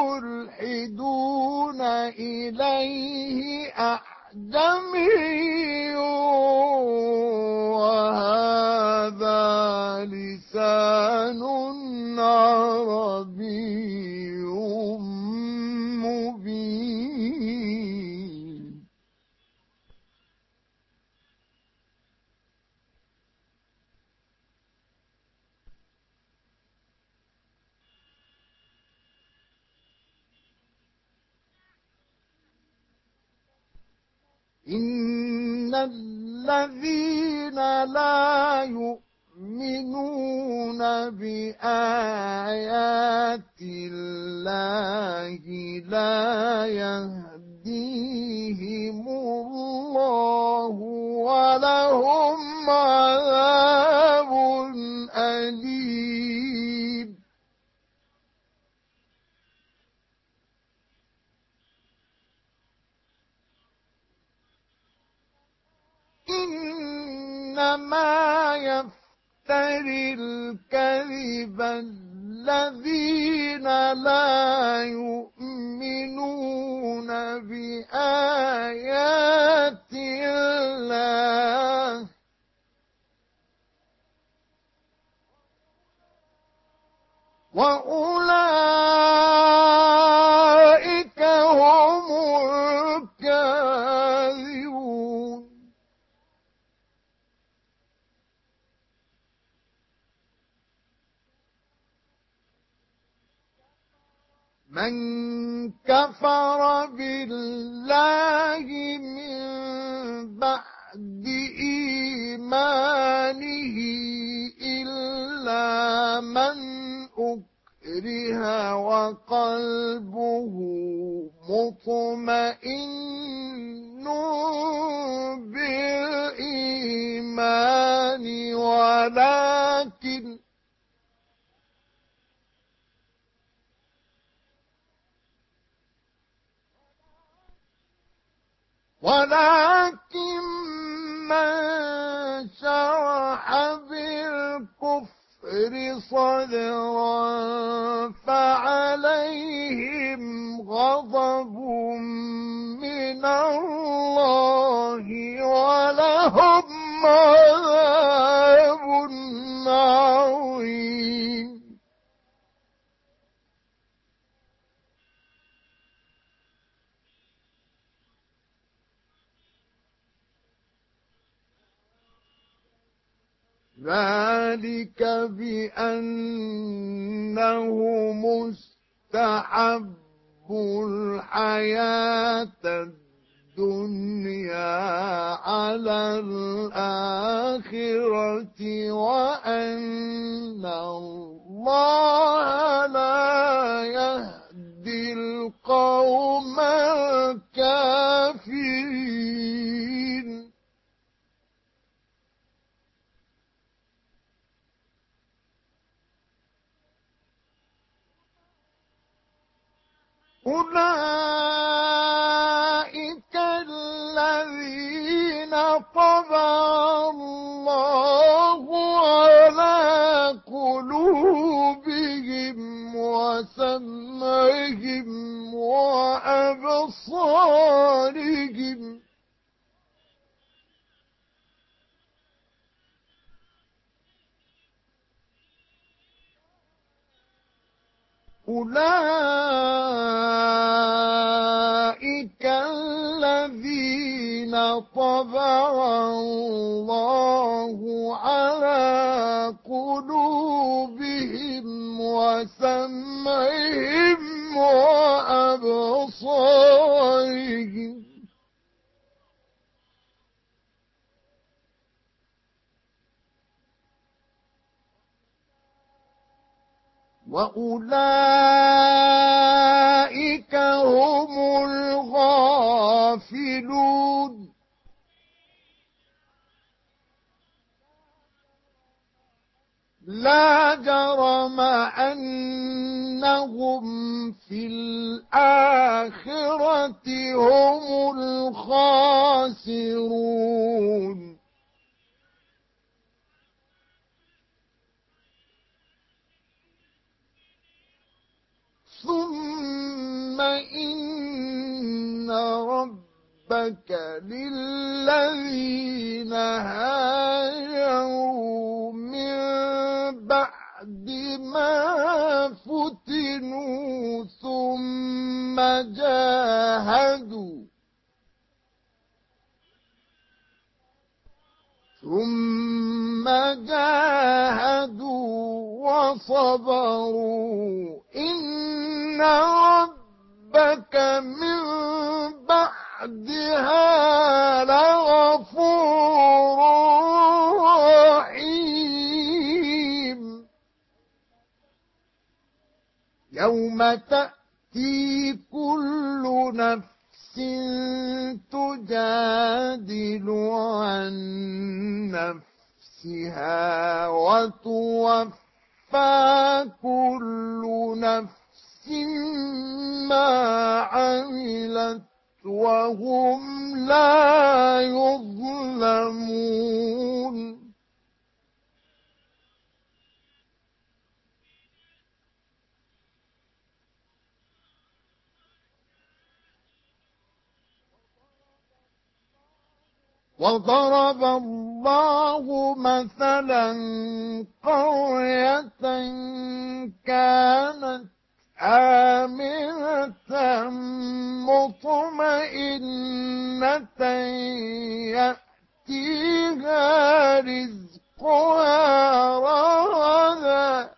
يلحدون إليه أعجمي وهذا لسان عربي مبين إن الذين لا يؤمنون بآيات الله لا يهديهم الله ولهم عذاب أليم إنما يفتري الكذب الذين لا يؤمنون بآيات الله وأولئك هم الكاذبون من كفر بالله من بعد إيمانه إلا من أكره وقلبه مطمئن بالإيمان ولكن ولكن من شرح بالكفر صدرا فعليهم غضب من الله ولهم عذاب عظيم ذلك بأنه مستحب الحياة الدنيا على الآخرة وأن الله لا يهدي القوم الكافرين أولئك أولئك الذين طبع الله على قلوبهم وسمعهم وأبصارهم وأولئك هم الغافلون لا جرم أنهم في الآخرة هم الخاسرون ثم إن ربك للذين هاجروا من بعد ما فتنوا ثم جاهدوا ثم جاهدوا وصبروا إن ربك من بعدها لغفور رحيم يوم تأتي كل نفس تجادل عن نفسها وتوفى كل نفس ما عملت وهم لا يظلمون وضرب الله مثلا قرية كانت آمنة مطمئنة يأتيها رزقها رغدا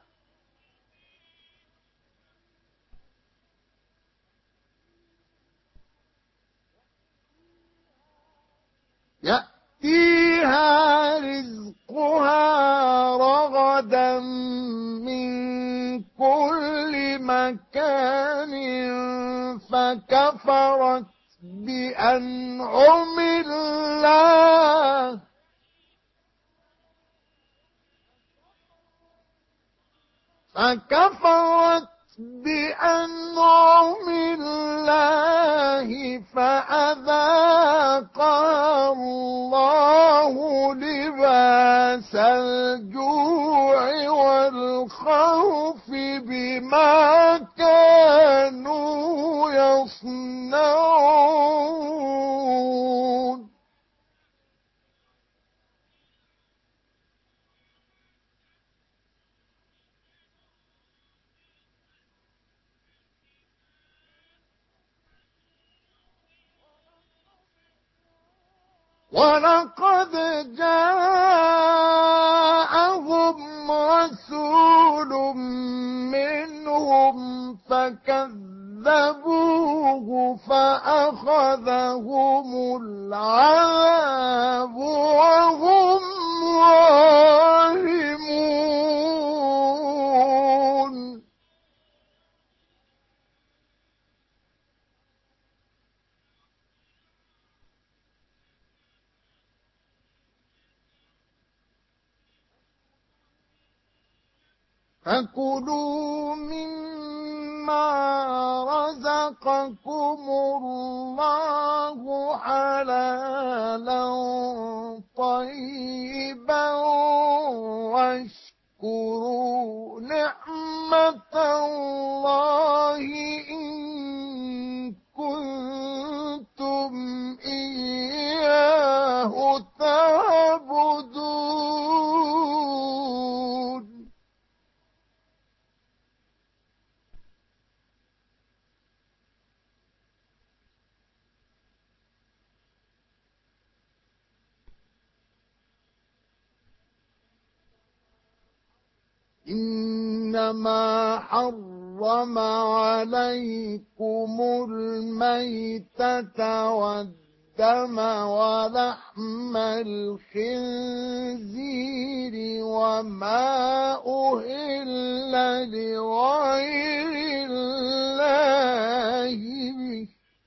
يأتيها رزقها رغدا من كل مكان فكفرت بأنعم الله فكفرت بأنعم الله فأذاقها الله لباس الجوع والخوف بما كانوا يصنعون ولقد جاءهم رسول منهم فكذبوه فأخذهم العذاب وهم ظالمون فكلوا مما رزقكم الله حلالا طيبا واشكروا نعمة الله إن كنتم إياه تعبدون إنما حرم عليكم الميتة والدم ولحم الخنزير وما أهل لغير الله به،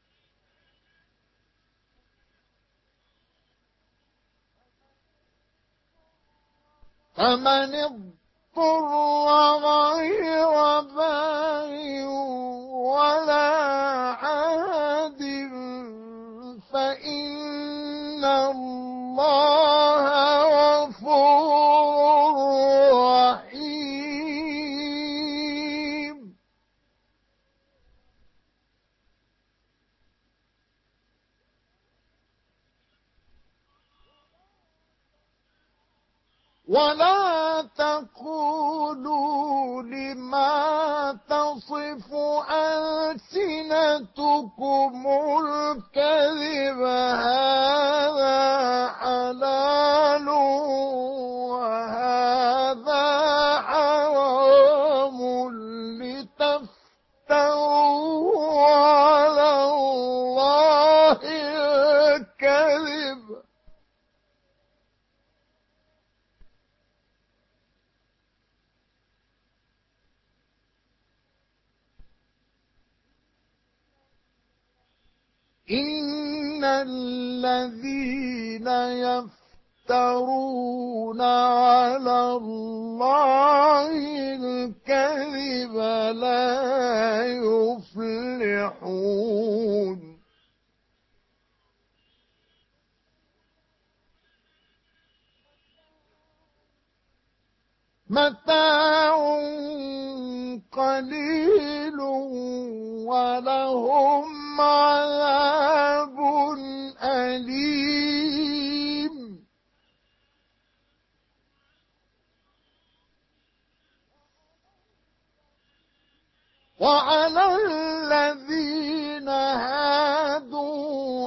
فمن اضطر غير باغ ولا عاد فإن الله غفور رحيم. ولا تقولوا لما تصف ألسنتكم الكذب هذا حلال وهذا حرام لتفتروا على الله الكذب. إن الذين يفترون على الله الكذب لا يفلحون. متاع قليل ولهم عذاب أليم. وعلى الذين هادوا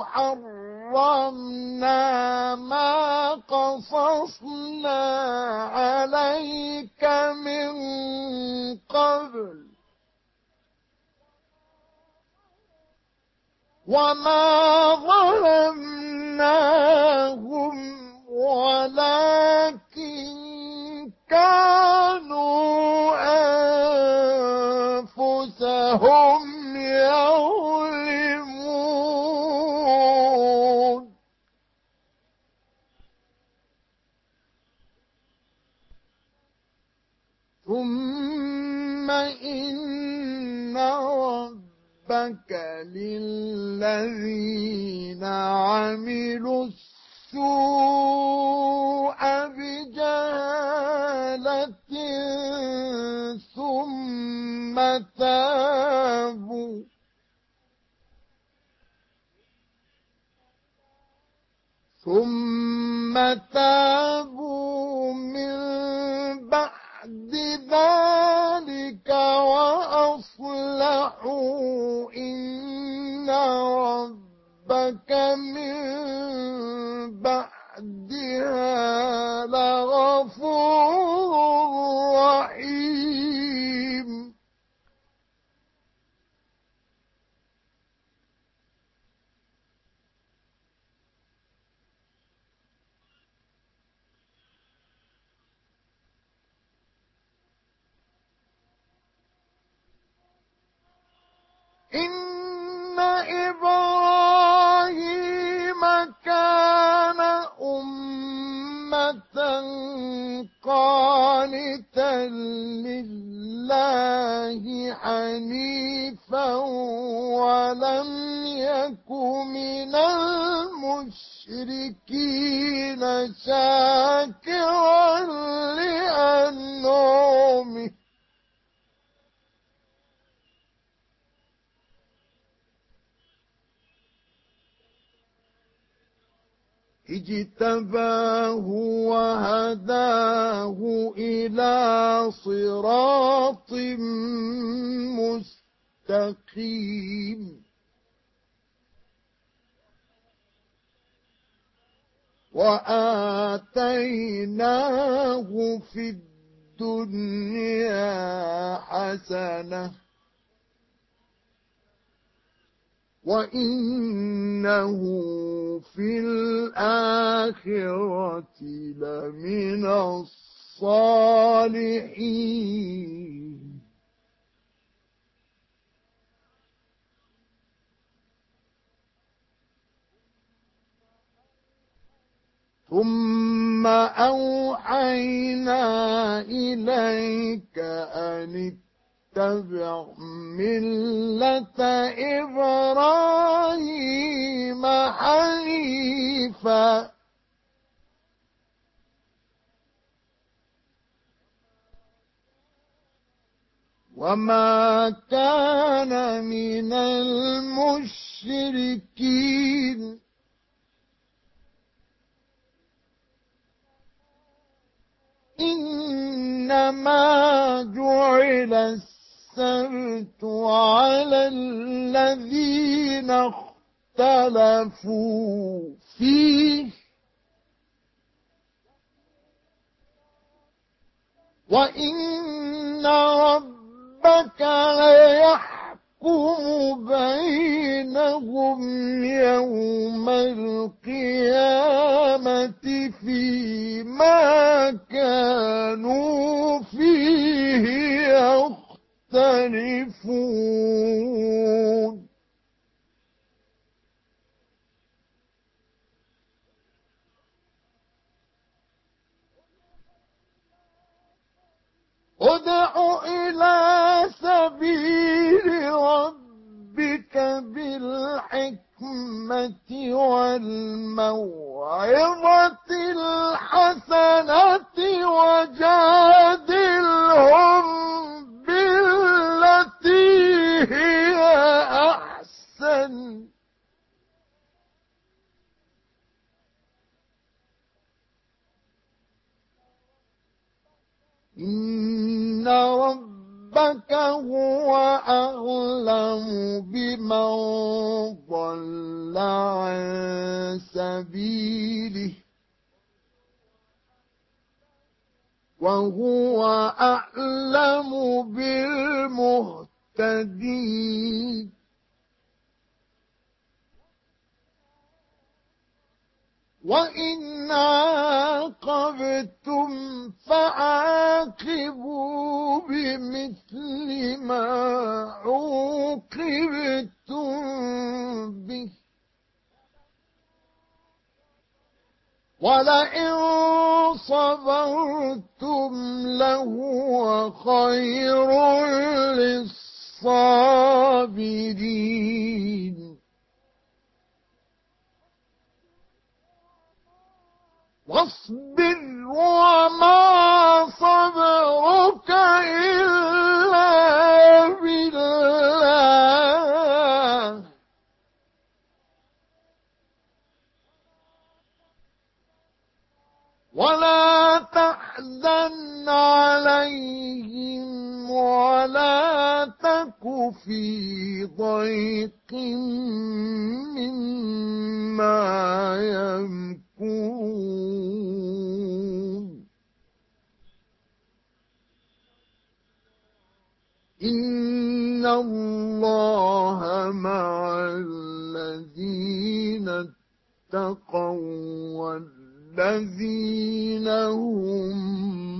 حرمنا ما قصصنا عليك من قبل وما ظلمناهم ولكن كانوا أنفسهم يظلمون. ثم إن ربك للذين عملوا السوء بجهالة ثم تابوا ثم تابوا من بعد ذلك وأصلحوا إن ربك من بعدها لغفور رحيم. إن إبراهيم كان أمة قانتا لله حنيفا ولم يك من المشركين شاكرا لأنعمه اجتباه وهداه إلى صراط مستقيم. وآتيناه في الدنيا حسنة وإنه في الآخرة لمن الصالحين. ثم أوحينا إليك أن اتبع ملة إبراهيم حنيفا وما كان من المشركين. إنما جعل السبت على الذين اختلفوا فيه وإن ربك ليحكم بينهم يوم القيامة فيما كانوا فيه يختلفون. ادع إلى سبيل ربك بالحكمة والموعظة الحسنة وجادلهم بالتي هي أحسن إن ربك هو أعلم بمن ضل عن سبيله وهو أعلم بالمهتدين. وإن عاقبتم فعاقبوا بمثل ما عوقبتم به ولئن صبرتم لهو خير للصابرين. واصبر وما صبرك إلا بالله ولا تحزن عليهم ولا تك في ضيق مما يمكرون. إن الله مع الذين اتقوا والذين هم